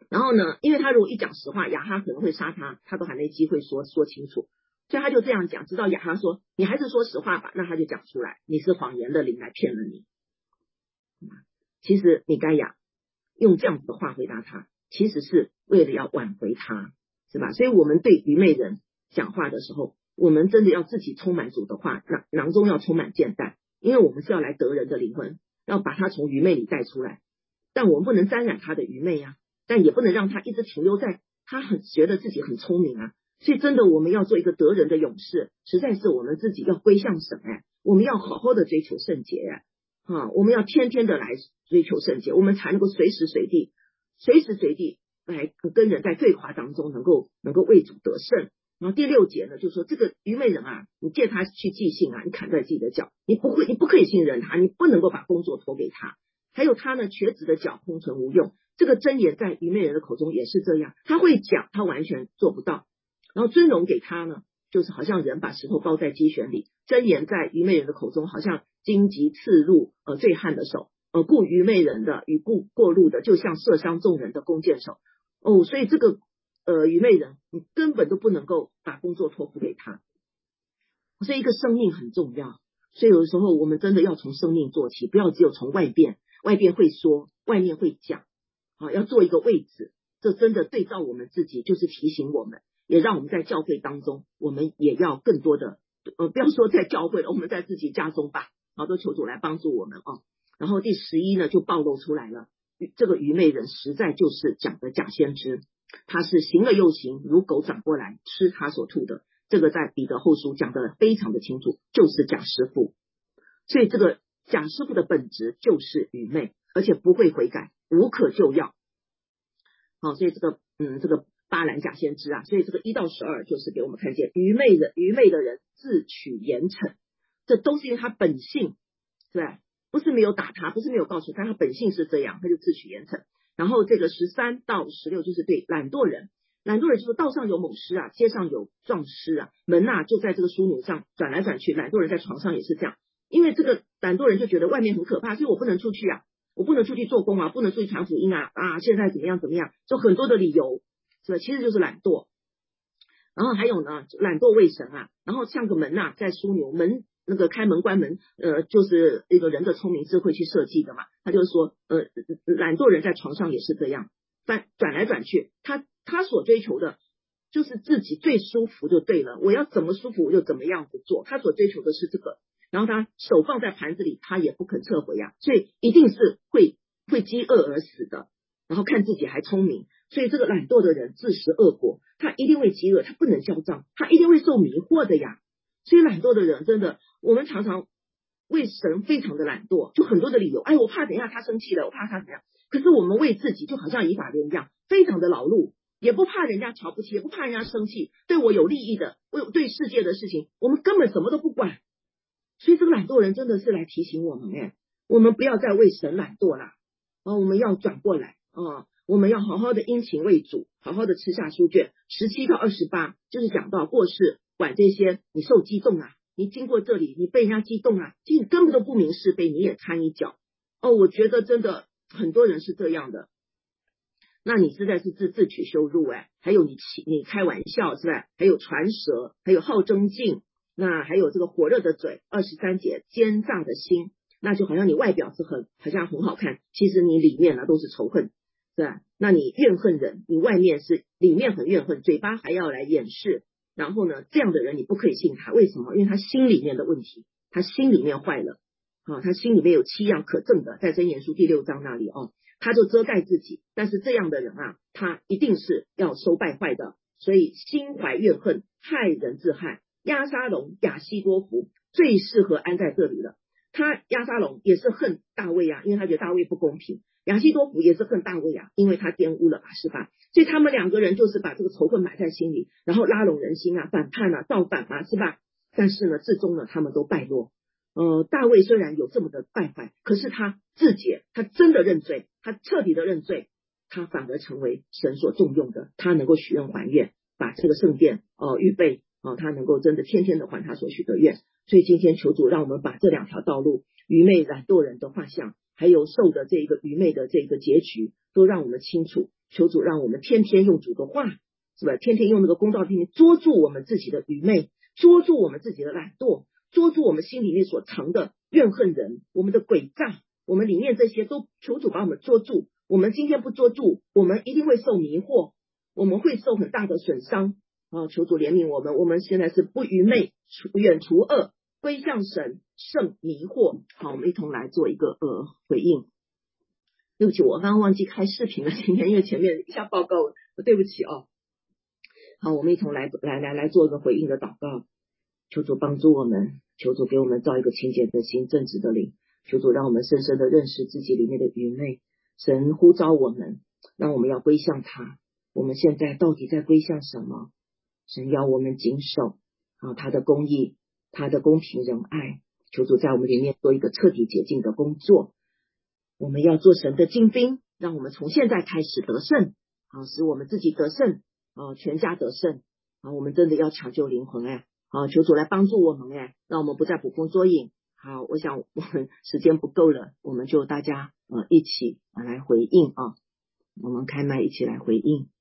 然后呢，因为他如果一讲实话，亚哈可能会杀他，他都还没机会说说清楚，所以他就这样讲，直到亚哈说你还是说实话吧，那他就讲出来，你是谎言的灵来骗了你。其实米该亚用这样子的话回答他，其实是为了要挽回他，是吧？所以我们对愚昧人讲话的时候，我们真的要自己充满主的话，囊囊中要充满剑弹，因为我们是要来得人的灵魂，要把他从愚昧里带出来，但我们不能沾染他的愚昧啊，但也不能让他一直停留在他很觉得自己很聪明啊。所以真的我们要做一个得人的勇士，实在是我们自己要归向神哎，我们要好好的追求圣洁哎。啊，我们要天天的来追求圣洁，我们才能够随时随地、随时随地来跟人在对话当中能够能够为主得胜。然后第六节呢，就说这个愚昧人啊，你借他去寄信啊，你砍在自己的脚，你不会，你不可以信任他，你不能够把工作托给他。还有他呢，瘸子的脚空存无用，这个箴言在愚昧人的口中也是这样，他会讲，他完全做不到。然后尊荣给他呢，就是好像人把石头包在鸡旋里，箴言在愚昧人的口中好像荆棘刺入呃醉汉的手，呃故愚昧人的与故过路的就像射伤众人的弓箭手。哦，所以这个呃愚昧人你根本都不能够把工作托付给他，所以一个生命很重要。所以有的时候我们真的要从生命做起，不要只有从外边，外边会说，外面会讲啊，要做一个位置，这真的对照我们自己，就是提醒我们，也让我们在教会当中，我们也要更多的呃不要说在教会了，我们在自己家中吧，好多求主来帮助我们哦。然后第十一呢就暴露出来了，这个愚昧人实在就是讲的假先知，他是行了又行，如狗转过来吃他所吐的，这个在彼得后书讲的非常的清楚，就是假师傅。所以这个假师傅的本质就是愚昧，而且不会悔改，无可救药。好，所以这个嗯这个巴兰假先知啊，所以这个一到十二就是给我们看见愚昧的愚昧的人自取严惩，这都是因为他本性，对吧？不是没有打他，不是没有告诉他，他本性是这样，他就自取严惩。然后这个十三到十六就是对懒惰人，懒惰人就是道上有猛狮啊，街上有壮狮啊，门啊就在这个枢纽上转来转去，懒惰人在床上也是这样，因为这个懒惰人就觉得外面很可怕，所以我不能出去啊，我不能出去做工啊，不能出去传福音啊，啊现在怎么样怎么样，就很多的理由，是吧？其实就是懒惰。然后还有呢，懒惰为神啊，然后像个门啊，在枢纽门那个开门关门，呃，就是一个人的聪明智慧去设计的嘛。他就是说，呃，懒惰人在床上也是这样，转转来转去，他他所追求的就是自己最舒服就对了，我要怎么舒服我就怎么样子做，他所追求的是这个。然后他手放在盘子里，他也不肯撤回啊，所以一定是会会饥饿而死的。然后看自己还聪明，所以这个懒惰的人自食恶果，他一定会饥饿，他不能嚣张，他一定会受迷惑的呀。所以懒惰的人真的，我们常常为神非常的懒惰，就很多的理由，哎，我怕等一下他生气了，我怕他怎样。可是我们为自己就好像以法莲一样，非常的劳碌，也不怕人家瞧不起，也不怕人家生气，对我有利益的，为对世界的事情，我们根本什么都不管。所以这个懒惰人真的是来提醒我们，哎，我们不要再为神懒惰啦，哦，我们要转过来。哦，我们要好好的殷勤为主，好好的吃下书卷。十七到二十八就是讲到过世管这些，你受激动啊，你经过这里你被人家激动啊，其实你根本都不明是非，你也掺一脚。哦，我觉得真的很多人是这样的，那你实在是自自取羞辱哎。还有你你开玩笑是吧？还有传舌，还有好争竞，那还有这个火热的嘴。二十三节奸诈的心，那就好像你外表是很好像很好看，其实你里面呢都是仇恨。是吧？那你怨恨人，你外面是里面很怨恨，嘴巴还要来掩饰，然后呢，这样的人你不可以信他，为什么？因为他心里面的问题，他心里面坏了，啊，他心里面有七样可憎的，在箴言书第六章那里哦，他就遮盖自己，但是这样的人啊，他一定是要收败坏的，所以心怀怨恨，害人自害。押沙龙、亚希多弗最适合安在这里了。他押沙龙也是恨大卫啊，因为他觉得大卫不公平。亚希多弗也是恨大卫啊，因为他玷污了拔示巴，所以他们两个人就是把这个仇恨埋在心里，然后拉拢人心啊，反叛啊，造反啊，是吧？但是呢，最终呢，他们都败落。呃，大卫虽然有这么的败坏，可是他自解，他真的认罪，他彻底的认罪，他反而成为神所重用的，他能够许愿还愿，把这个圣殿呃预备哦、呃，他能够真的天天的还他所许的愿。所以今天求主让我们把这两条道路，愚昧懒惰人的画像，还有受的这个愚昧的这个结局，都让我们清楚。 求主让我们天天用主的话，是吧？天天用那个公道天天捉住我们自己的愚昧，捉住我们自己的懒惰，捉住我们心里面所藏的怨恨人，我们的诡诈，我们里面这些都求主把我们捉住。我们今天不捉住，我们一定会受迷惑，我们会受很大的损伤啊！求主怜悯我们，我们现在是不愚昧，远除恶，归向神，胜迷惑。好，我们一同来做一个呃回应。对不起，我刚刚忘记开视频了，今天因为前面一下报告，对不起哦。好，我们一同来来来来做一个回应的祷告。求主帮助我们，求主给我们造一个清洁的心，正直的灵。求主让我们深深的认识自己里面的愚昧。神呼召我们，让我们要归向他。我们现在到底在归向什么？神要我们谨守啊，他的公义，他的公平仁爱。求主在我们里面做一个彻底洁净的工作。我们要做神的精兵，让我们从现在开始得胜啊，使我们自己得胜啊，全家得胜啊。我们真的要抢救灵魂哎，啊，求主来帮助我们哎，让我们不再捕风捉影。好，我想我们时间不够了，我们就大家呃一起来回应啊，我们开麦一起来回应。